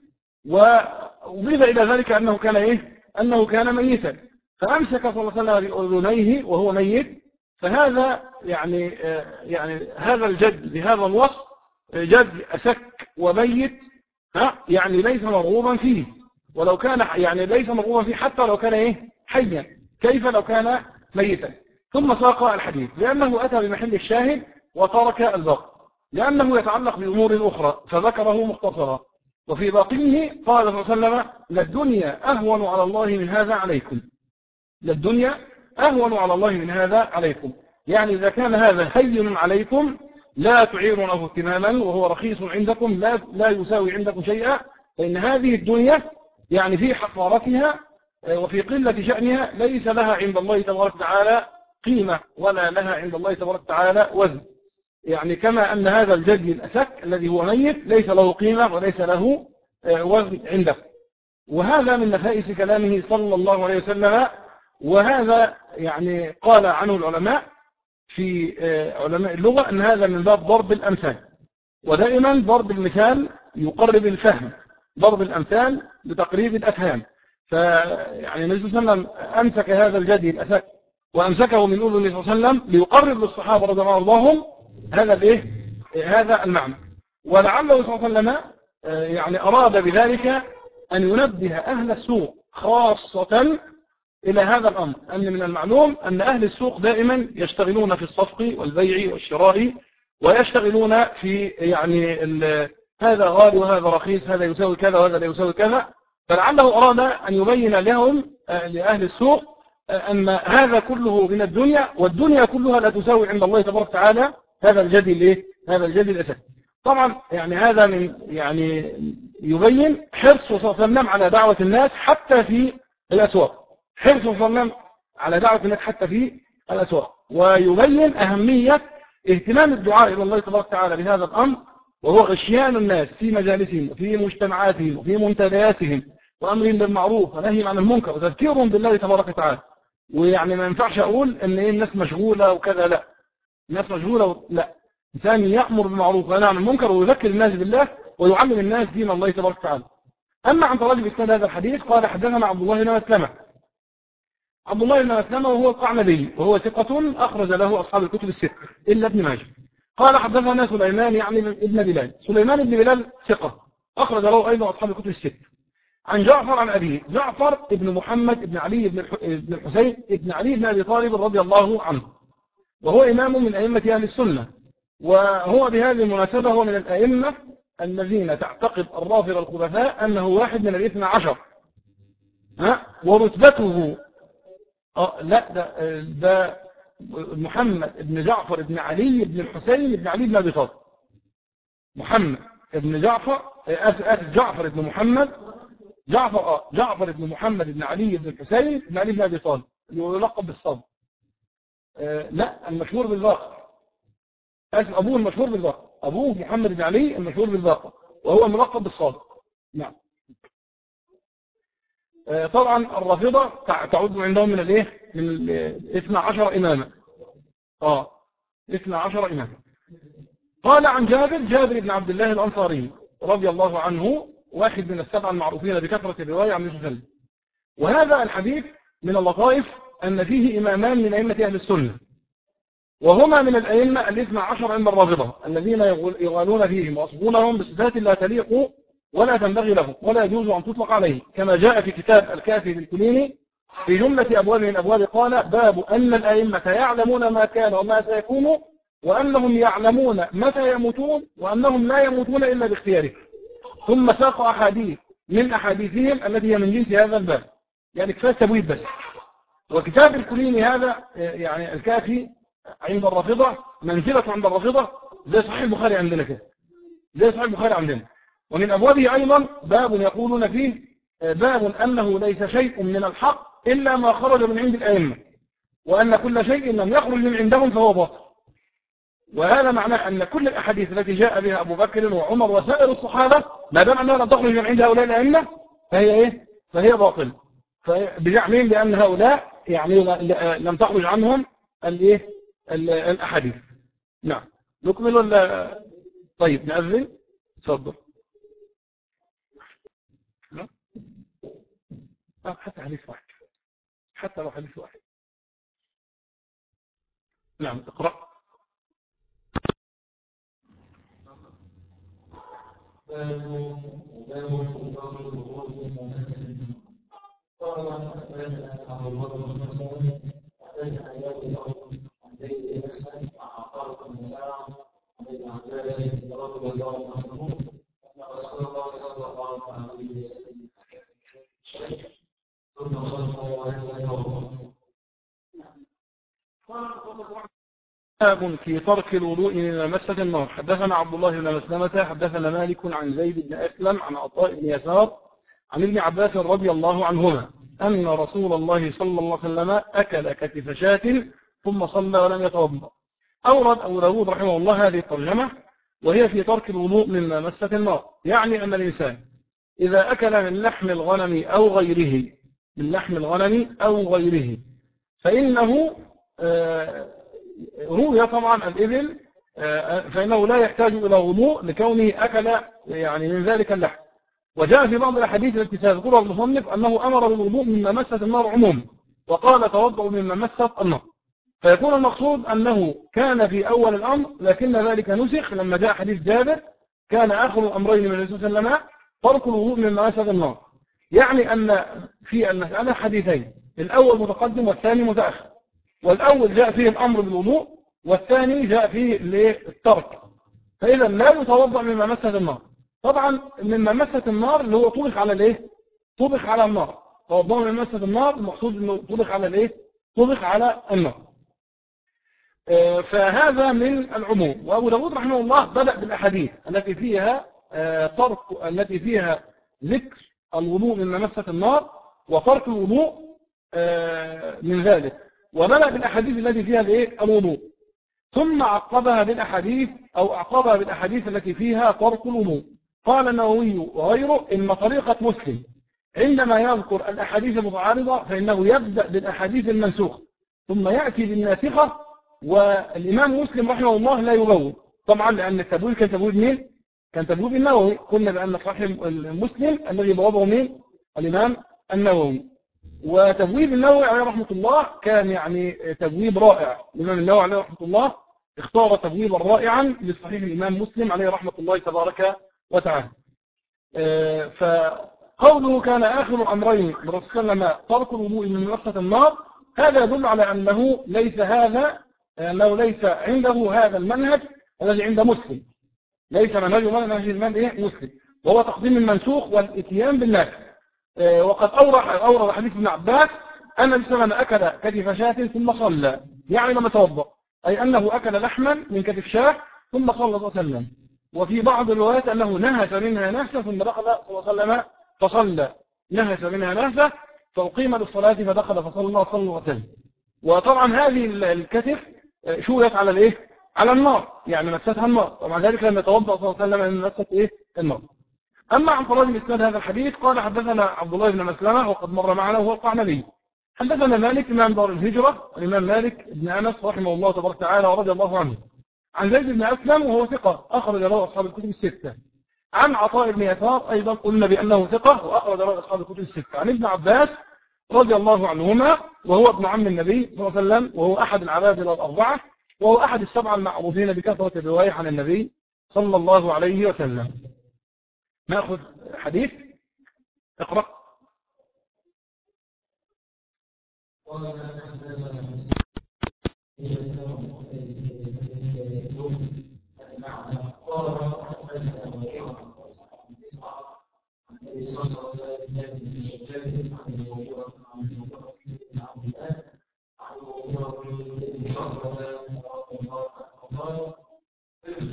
وأضيف إلى ذلك أنه كان إيه؟ أنه كان ميتا، فأمسك صلى الله عليه وسلم بأذنيه وهو ميت. فهذا يعني يعني هذا الجد بهذا الوصف جد أسك وميت، ها يعني ليس مرغوبا فيه، ولو كان يعني ليس مرغوبا فيه حتى لو كان إيه؟ حيا، كيف لو كان ميتا؟ ثم ساق الحديث لأنه أتى بمحل الشاهد وترك الباقي، لأنه يتعلق بأمور أخرى فذكره مختصرا. وفي باقيه قال صلى الله عليه وسلم: للدنيا أهون على الله من هذا عليكم، للدنيا أهون على الله من هذا عليكم، يعني إذا كان هذا هين عليكم لا تعيرونه اهتماما وهو رخيص عندكم لا, لا يساوي عندكم شيئا، فإن هذه الدنيا يعني في حقارتها وفي قلة شأنها ليس لها عند الله تبارك وتعالى قيمة ولا لها عند الله تبارك وتعالى وزن، يعني كما أن هذا الجد الأسك الذي هو ميت ليس له قيمة وليس له وزن عندك. وهذا من نفائس كلامه صلى الله عليه وسلم، وهذا يعني قال عنه العلماء في علماء اللغة أن هذا من باب ضرب الأمثال، ودائما ضرب المثال يقرب الفهم، ضرب الأمثال لتقريب الأفهام. فيعني النبي صلى الله عليه وسلم أمسك هذا الجدي الأسك وأمسكه من أذن النبي صلى الله عليه وسلم ليقرب للصحابة رضي الله عنهم هذا الإيه؟ هذا المعنى. ولعله صلى الله عليه وسلم يعني أراد بذلك أن ينبه أهل السوق خاصة إلى هذا الأمر، أن من المعلوم أن أهل السوق دائما يشتغلون في الصفق والبيع والشراء، ويشتغلون في يعني هذا غالي وهذا رخيص، هذا يساوي كذا وهذا لا يساوي كذا. فلعله أراد أن يبين لهم لأهل السوق أن هذا كله من الدنيا، والدنيا كلها لا تساوي عند الله تبارك وتعالى هذا الجدي الايه؟ هذا الجدي الأسد. طبعا يعني هذا من يعني يبين حرص صلى الله عليه وسلم على دعوة الناس حتى في الأسواق، حرص صلى الله عليه وسلم على دعوة الناس حتى في الأسواق، ويبين أهمية اهتمام الدعاء إلى الله تبارك وتعالى بهذا الأمر، وهو غشيان الناس في مجالسهم وفي مجتمعاتهم وفي منتدياتهم، وأمرهم بالمعروف ونهي عن المنكر وتذكيرهم بالله تبارك وتعالى. ويعني ما ينفعش أقول أن الناس مشغولة وكذا، لا، الناس مشغولة و... لا، إنسان يأمر بالمعروف وينهى عن المنكر ويذكر الناس بالله ويعلم الناس دين الله تبارك وتعالى. أما عن طريق إسناد هذا الحديث قال: حدثنا عبد الله بن مسلمة. عبد الله بن مسلمة وهو القعنبي، وهو ثقة أخرج له أصحاب الكتب الستة إلا ابن ماجه. قال: حدثنا سليمان يعني ابن بلال، سليمان بن بلال ثقة أخرج له أيضا أصحاب الكتب الستة. عن جعفر عن أبيه، جعفر ابن محمد ابن علي بن الحسين ابن علي بن أبي طالب رضي الله عنه، وهو إمام من أئمة أهل السنة، وهو بهذه المناسبة هو من الأئمة الذين تعتقد الرافضة الخلفاء أنه واحد من الاثنى عشر، ها، ورتبته آه لا ده, ده محمد ابن جعفر ابن علي ابن الحسين ابن علي بن أبي طالب، محمد ابن جعفر آسف آسف جعفر ابن محمد جعفر آه جعفر ابن محمد ابن علي ابن الحسين ابن علي بن أبي طالب، يلقب بالصدر. آه لا، المشهور بالباقر، آسف أبوه المشهور بالباقر، أبوه محمد بن علي المشهور بالباقر، وهو ملقب بالصادق. نعم. آه طبعا الرافضة تعود عندهم من الايه؟ من الاثنى عشر إماما. اه اثنى عشر إماما. قال عن جابر جابر بن عبد الله الأنصاري رضي الله عنه، واحد من السبعة المعروفين بكثرة الرواية عن النبي صلى الله عليه وسلم. وهذا الحديث من اللطائف أن فيه إمامان من أئمة أهل السنة، وهما من الأئمة الاثنى عشر عند الرافضة الذين يغالون فيهم ويصفونهم بصفات لا تليق ولا تنبغي لهم ولا يجوز أن تطلق عليه، كما جاء في كتاب الكافي للكليني في جملة أبواب من الأبواب قال: باب أن الأئمة يعلمون ما كان وما سيكون، وأنهم يعلمون متى يموتون، وأنهم لا يموتون إلا باختياره. ثم ساق أحاديث من أحاديثهم التي هي من جنس هذا الباب، يعني كفاية تبويب بس. وكتاب الكليني هذا يعني الكافي عند الرافضة منزلة عند الرافضة زي صحيح البخاري عندنا كده، زي صحيح البخاري عندنا. ومن أبوابه أيضا باب يقولون فيه باب أنه ليس شيء من الحق إلا ما خرج من عند الأئمة، وأن كل شيء لم يخرج من عندهم فهو باطل. وهذا معناه أن كل الأحاديث التي جاء بها أبو بكر وعمر وسائر الصحابة ما دام أنها لم تخرج من عند هؤلاء الأئمة فهي إيه؟ فهي باطل، بزعمهم بأن هؤلاء يعني لم تخرج عنهم الإيه؟ الأحاديث. نعم نكمل ولا طيب نأذن؟ تفضل. لا حتى حديث واحد، حتى لو حديث واحد. نعم اقرأ. باب في ترك الوضوء من مسة النار. حدثنا عبد الله بن مسلمة حدثنا مالك عن زيد بن أسلم عن عطاء بن يسار عن ابن عباس رضي الله عنهما أن رسول الله صلى الله عليه وسلم أكل كتف شاة ثم صلى ولم يتوضأ. أورد أبو داود رحمه الله هذه الترجمة وهي في ترك الوضوء من مسة النار، يعني أن الإنسان إذا أكل من لحم الغنم أو غيره من لحم الغنم أو غيره فإنه آه روي طبعا الإبل فإنه لا يحتاج إلى وضوء لكونه أكل يعني من ذلك اللحم. وجاء في بعض الأحاديث التي سيذكرها المصنف أنه أمر بالوضوء مما مست النار عموما وقال توضؤوا مما مست النار، فيكون المقصود أنه كان في أول الأمر لكن ذلك نسخ لما جاء حديث جابر كان آخر الأمرين من الرسول صلى الله عليه وسلم ترك الوضوء مما مست النار، يعني أن في المسألة حديثين، الأول متقدم والثاني متأخر، والأول جاء فيه الأمر بالوضوء والثاني جاء فيه الترك، فإذا لا يتوضأ مما مست النار. طبعا مما مست النار اللي هو طبخ على الايه؟ طبخ على النار. توضأ مما مست النار المقصود انه طبخ على الايه؟ طبخ على النار. آه فهذا من العموم. وأبو داود رحمه الله بدأ بالأحاديث التي فيها آه ترك التي فيها ذكر الوضوء مما مست النار وترك الوضوء آه من ذلك، وبدأ بالأحاديث التي فيها الايه؟ الوضوء، ثم عقبها بالأحاديث أو عقبها بالأحاديث التي فيها ترك الوضوء. قال النووي وغيره إن طريقة مسلم عندما يذكر الأحاديث المتعارضة فإنه يبدأ بالأحاديث المنسوخة ثم يأتي بالناسخة، والإمام مسلم رحمه الله لا يبوب طبعا لأن التبويب كان تبويب مين؟ كان تبويب النووي. قلنا بأن صحيح المسلم الذي بوابه مين؟ الإمام النووي. وتبويب النووي عليه رحمة الله كان يعني تبويب رائع. الإمام النووي عليه رحمة الله اختار تبويبا رائعا لصحيح الإمام مسلم عليه رحمة الله تبارك وتعالى. فقوله كان آخر أمرين الرسول صلى الله عليه وسلم ترك الوضوء من مسة النار، هذا يدل على أنه ليس هذا أنه ليس عنده هذا المنهج الذي عند مسلم، ليس منهج منهج الإمام إيه؟ مسلم، وهو تقديم المنسوخ والإتيان بالناس. وقد أورد أورد حديث ابن عباس أن النبي صلى الله عليه وسلم أكل كتف شاة ثم صلى، يعني لم يتوضأ، أي أنه أكل لحما من كتف شاة ثم صلى صلى الله عليه وسلم. وفي بعض الروايات أنه نهس منها نهسة ثم دخل صلى الله عليه وسلم فصلى، نهس منها نهسة فأقيم للصلاة فدخل فصلى الله صلى الله عليه وسلم. وطبعا هذه الكتف شويت على الايه؟ على النار، يعني مستها النار، ومع ذلك لم يتوضأ صلى الله عليه وسلم من مست ايه؟ النار. أما عن طريق الإسناد هذا الحديث قال حدثنا عبد الله بن مسلمة وقد مر معنا وهو القعنبي. حدثنا مالك إمام دار الهجرة الإمام مالك بن أنس رحمه الله تبارك وتعالى ورضي الله عنه، عن زيد بن أسلم وهو ثقة أخرج له أصحاب الكتب الستة، عن عطاء بن يسار أيضا قلنا بأنه ثقة وأخرج له أصحاب الكتب الستة، عن ابن عباس رضي الله عنهما وهو ابن عم النبي صلى الله عليه وسلم وهو أحد العبادلة الأربعة وهو أحد السبعة المعروفين بكثرة الرواية عن النبي صلى الله عليه وسلم. نأخذ حديث. اقرأ.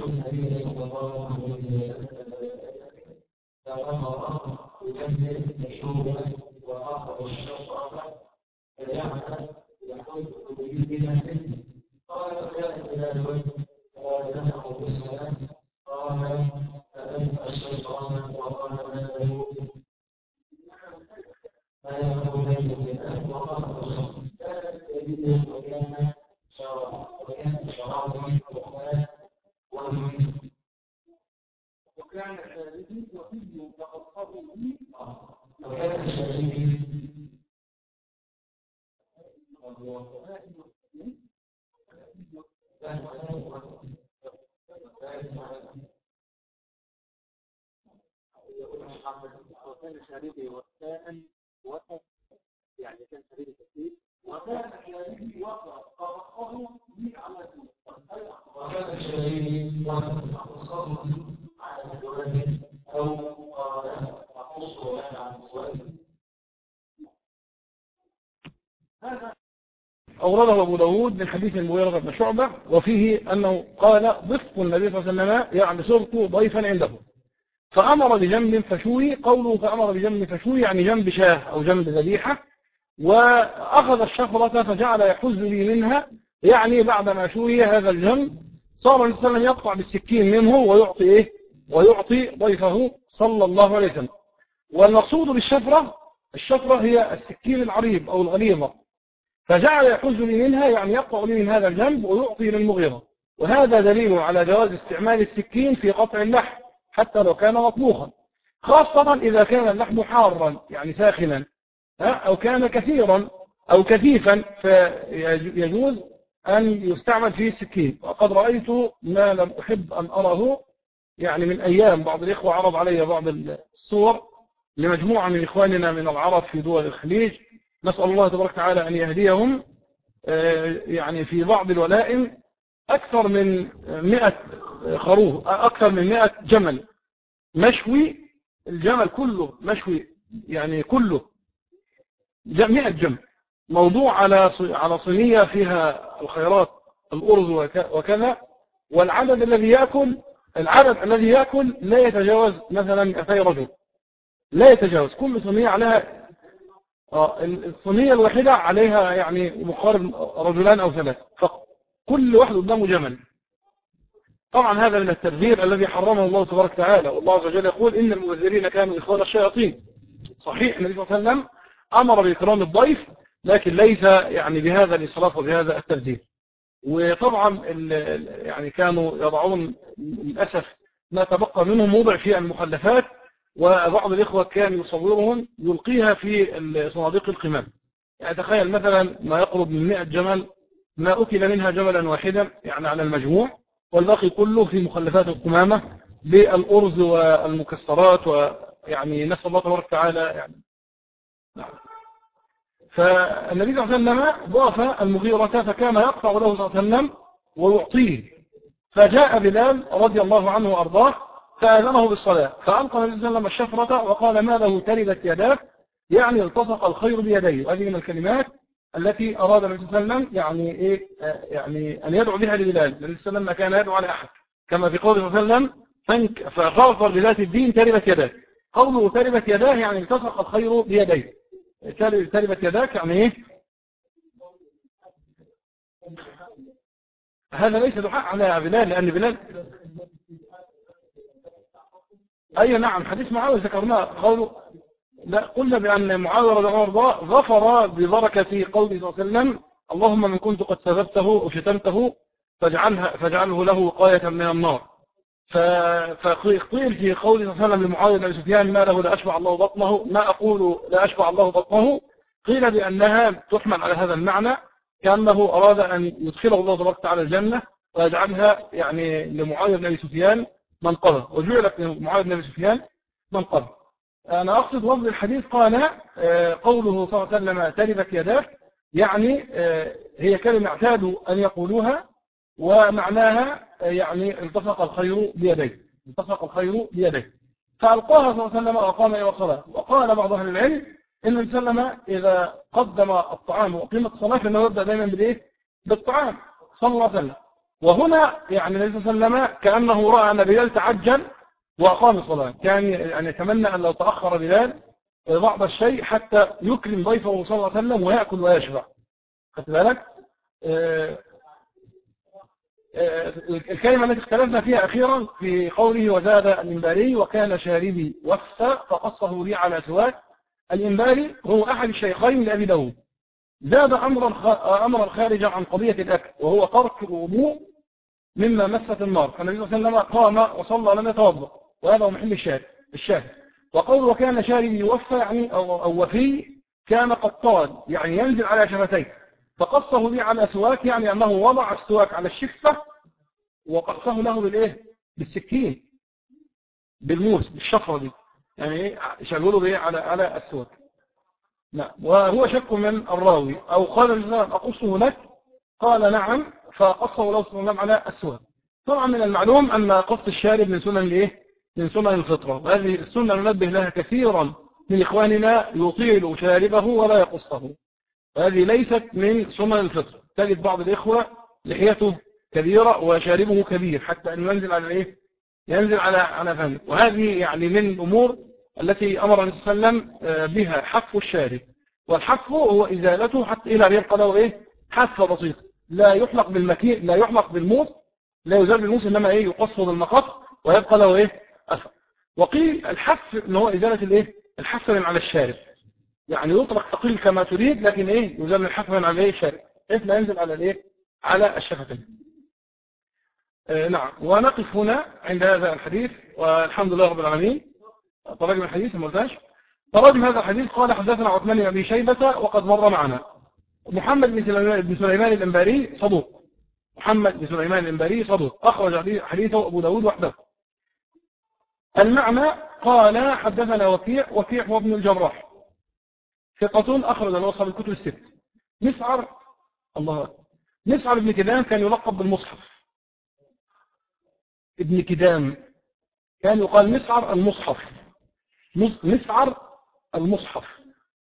فأمر يكمل شوبا وآخر الشفرة فجعل يحط بيدنا قال كان إلى الوجه قال له بالسلام قال فأنت الشيطان وقال ما له ما له بينه وقال الرسول كانت يده وكان شرابا وكان شرابا وقال ومن وكان خالدي وفيه تقصره لي وكان شريكي وكان شريكي وكان وقف يعني كان شريكي كثير وكان شريكي وقف تقصره لي على وكان شريكي وقف على الولد أو أقص لنا عن الولد. هذا أورده أبو داود من حديث المغيرة بن شعبة وفيه أنه قال ضفت النبي صلى الله عليه وسلم يعني صرت ضيفا عنده فأمر بجنب فشوي قوله فأمر بجنب فشوي يعني جنب شاه أو جنب ذبيحة وأخذ الشفرة فجعل يحز لي منها يعني بعدما شوي هذا الجنب صار النبي صلى الله عليه وسلم يقطع بالسكين منه ويعطي إيه ويعطي ضيفه صلى الله عليه وسلم. والمقصود بالشفرة الشفرة هي السكين العريض أو الغليظة فجعل يحز لي منها يعني يقطع لي من هذا الجنب ويعطي للمغيرة وهذا دليل على جواز استعمال السكين في قطع اللحم حتى لو كان مطبوخا خاصة إذا كان اللحم حارا يعني ساخنا أو كان كثيرا أو كثيفا فيجوز أن يستعمل فيه السكين. وقد رأيت ما لم أحب أن أره يعني من أيام بعض الإخوة عرض علي بعض الصور لمجموعة من إخواننا من العرب في دول الخليج نسأل الله تبارك وتعالى أن يهديهم يعني في بعض الولائم أكثر من مئة خروف أكثر من مئة جمل مشوي الجمل كله مشوي يعني كله مئة جمل موضوع على على صينية فيها الخيرات الأرز وكذا والعدد الذي يأكل العدد الذي يأكل لا يتجاوز مثلا مئتي رجل لا يتجاوز كل صينية عليها الصينية الواحدة عليها يعني مقارب رجلان أو ثلاثة فقط كل واحد قدامه جمل. طبعا هذا من التبذير الذي حرمه الله تبارك وتعالى والله عز وجل يقول إن المبذرين كانوا إخوان الشياطين. صحيح النبي صلى الله عليه وسلم أمر بإكرام الضيف لكن ليس يعني بهذا الإسراف وبهذا التبذير. وطبعا يعني كانوا يضعون للأسف ما تبقى منهم موضع في المخلفات وبعض الإخوة كان يصورهم يلقيها في صناديق القمام يعني تخيل مثلا ما يقرب من مئة جمل ما أكل منها جملا واحدا يعني على المجموع والباقي كله في مخلفات القمامة بالأرز والمكسرات ويعني نسأل الله تبارك وتعالى يعني نعم. فالنبي صلى الله عليه وسلم ضاف المغيرة فكان يقطع له صلى الله عليه وسلم ويعطيه فجاء بلال رضي الله عنه وأرضاه فآذنه بالصلاة فألقى النبي صلى الله عليه وسلم الشفرة وقال ما له تربت يداك يعني التصق الخير بيديه. وهذه من الكلمات التي أراد النبي صلى الله عليه وسلم يعني إيه يعني أن يدعو بها لبلال. النبي صلى الله عليه وسلم ما كان يدعو على أحد كما في قوله صلى الله عليه وسلم فغفر بذات الدين تربت يداك. قوله تربت يداه يعني التصق الخير بيديه. تربت يداك يعني إيه هذا ليس دعاء على بلال لأن بلال أي نعم حديث معاوية ذكرناه قالوا لا قلنا بأن معاوية رضي الله عنه غفر ببركة قوله صلى الله عليه وسلم اللهم من كنت قد سببته وشتمته فاجعلها فاجعله له وقاية من النار. فقيل في قوله صلى الله عليه وسلم لمعاوية بن سفيان ما له لا أشبع الله بطنه ما أقول لا أشبع الله بطنه قيل بأنها تحمل على هذا المعنى كأنه أراد أن يدخله الله تبارك وتعالى الجنة ويجعلها يعني لمعاوية بن سفيان منقبة وجعلت لمعاوية بن سفيان منقبة. أنا أقصد لفظ الحديث قال قوله صلى الله عليه وسلم تربت يداك يعني هي كلمة اعتادوا أن يقولوها ومعناها يعني التصق الخير بيديه التصق الخير بيديه فألقاها صلى الله عليه وسلم وقام إلى الصلاة. وقال بعض أهل العلم إن النبي صلى الله عليه وسلم إذا قدم الطعام وقيمة الصلاة فإنه يبدأ دائما بالإيه بالطعام صلى الله عليه وسلم. وهنا يعني النبي صلى الله عليه وسلم كأنه رأى أن بلال تعجل وأقام الصلاة كان يعني يتمنى أن لو تأخر بلال بعض الشيء حتى يكرم ضيفه صلى الله عليه وسلم ويأكل ويشبع. خدت بالك؟ آه آه الكلمة التي اختلفنا فيها أخيرا في قوله وزاد الإنباري وكان شاربي وفى فقصه لي على سواك. الإنباري هو أحد الشيخين لأبي داود، زاد أمرا أمرا خارجا عن قضية الأكل وهو ترك الوضوء مما مست النار. فالنبي صلى الله عليه وسلم قام وصلى لم يتوضا، وهذا هو محل الشاهد الشاهد وقول وكان شاربي يوفى يعني أو, أو وفي كان قطان يعني ينزل على شفتيه، فقصه لي على سواك يعني أنه وضع السواك على الشفة وقصه له بالإيه؟ بالسكين، بالموس، بالشفرة دي، يعني شغله بإيه على على السواك. نعم. وهو شك من الراوي أو قال الإنسان أقصه لك، قال نعم، فقصه الله صلى الله عليه وسلم على السواك. طبعا من المعلوم أن قص الشارب من سنن الإيه؟ من سنن الفطرة، وهذه السنة ننبه لها كثيرا من إخواننا يطيل شاربه ولا يقصه، وهذه ليست من سنن الفطرة. تجد بعض الإخوة لحيته كبيرة وشاربه كبير حتى أن ينزل على إيه؟ ينزل على على فمه، وهذه يعني من الأمور التي أمر النبي صلى الله عليه وسلم بها حف الشارب. والحف هو إزالته حتى إلى أن يبقى له إيه؟ حفة بسيطة، لا يحلق بالمكين، لا يحلق بالموس، لا يزال بالموس، إنما إيه؟ يقص بالمقص ويبقى له إيه؟ أثر. وقيل الحف إن هو إزالة الإيه؟ الحف من على الشارب، يعني يطرق ثقيل كما تريد، لكن إيه؟ يزال الحف من على إيه؟ الشارب، حيث لا ينزل على الإيه؟ على الشفتين. آه نعم. ونقف هنا عند هذا الحديث، والحمد لله رب العالمين. تراجم الحديث المرتاش. تراجم هذا الحديث قال حدثنا عثمان بن أبي شيبة وقد مر معنا. محمد بن سليمان, بن سليمان الإنباري صدوق. محمد بن سليمان الإنباري صدوق، أخرج حديثه أبو داود وحده. المعنى قال حدثنا وكيع. وكيع هو ابن الجراح، ثقة أخرج له أصحاب الكتب الست. مسعر الله مسعر ابن كدام كان يلقب بالمصحف. ابن كدام كان يقال مسعر المصحف، مسعر المصحف.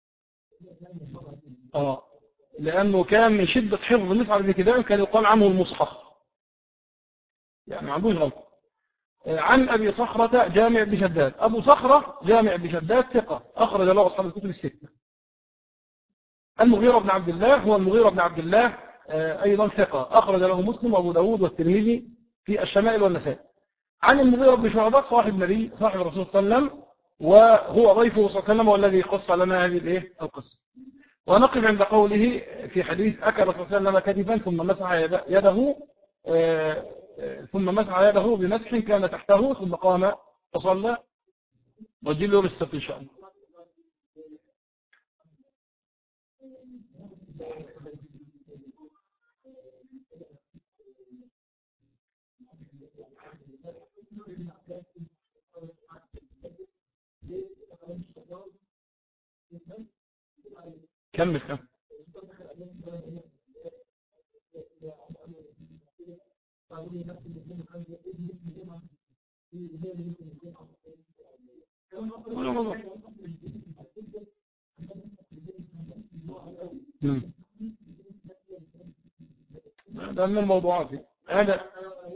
اه لأنه كان من شدة حفظ مسعر ابن كدام كان يقال عنه المصحف، يعني ما عندوش غلط. عن أبي صخرة جامع بن شداد. أبو صخرة جامع بن شداد ثقة، أخرج له أصحاب الكتب الستة. المغيرة بن عبد الله هو المغيرة بن عبد الله أيضا ثقة، أخرج له مسلم وأبو داود والترمذي في الشمائل والنسائي. عن المغيرة بن شعبة صاحب النبي صاحب الرسول صلى الله عليه وسلم، وهو ضيفه صلى الله عليه وسلم والذي قص لنا هذه الايه القصة. ونقف عند قوله في حديث أكل صلى الله عليه وسلم كتفا ثم مسح يده ثم مسح يده بمسح كان تحته ثم قام فصلى. وجل له بالستة إن شاء الله. كمل كمل. ده من الموضوعات هذا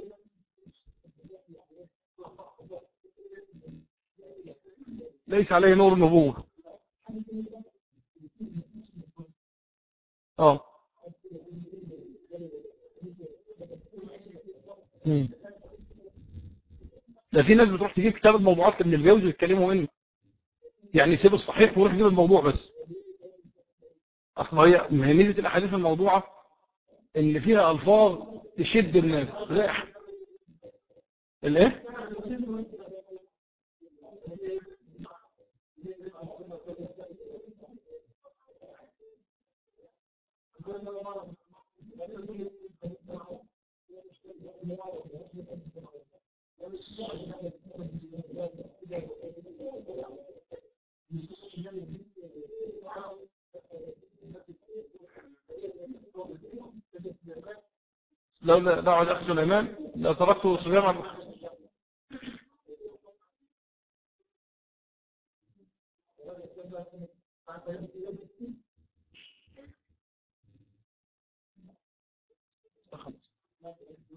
ليس عليه نور النبوة. اه ده في ناس بتروح تجيب كتاب الموضوعات لابن الجوزي ويتكلموا منه، يعني يسيب الصحيح ويروح يجيب الموضوع بس. اصلا هي ميزه الاحاديث الموضوعه ان فيها الفاظ تشد الناس. الايه لو لا دعوة أخي سليمان لا تركته صياما. خلاص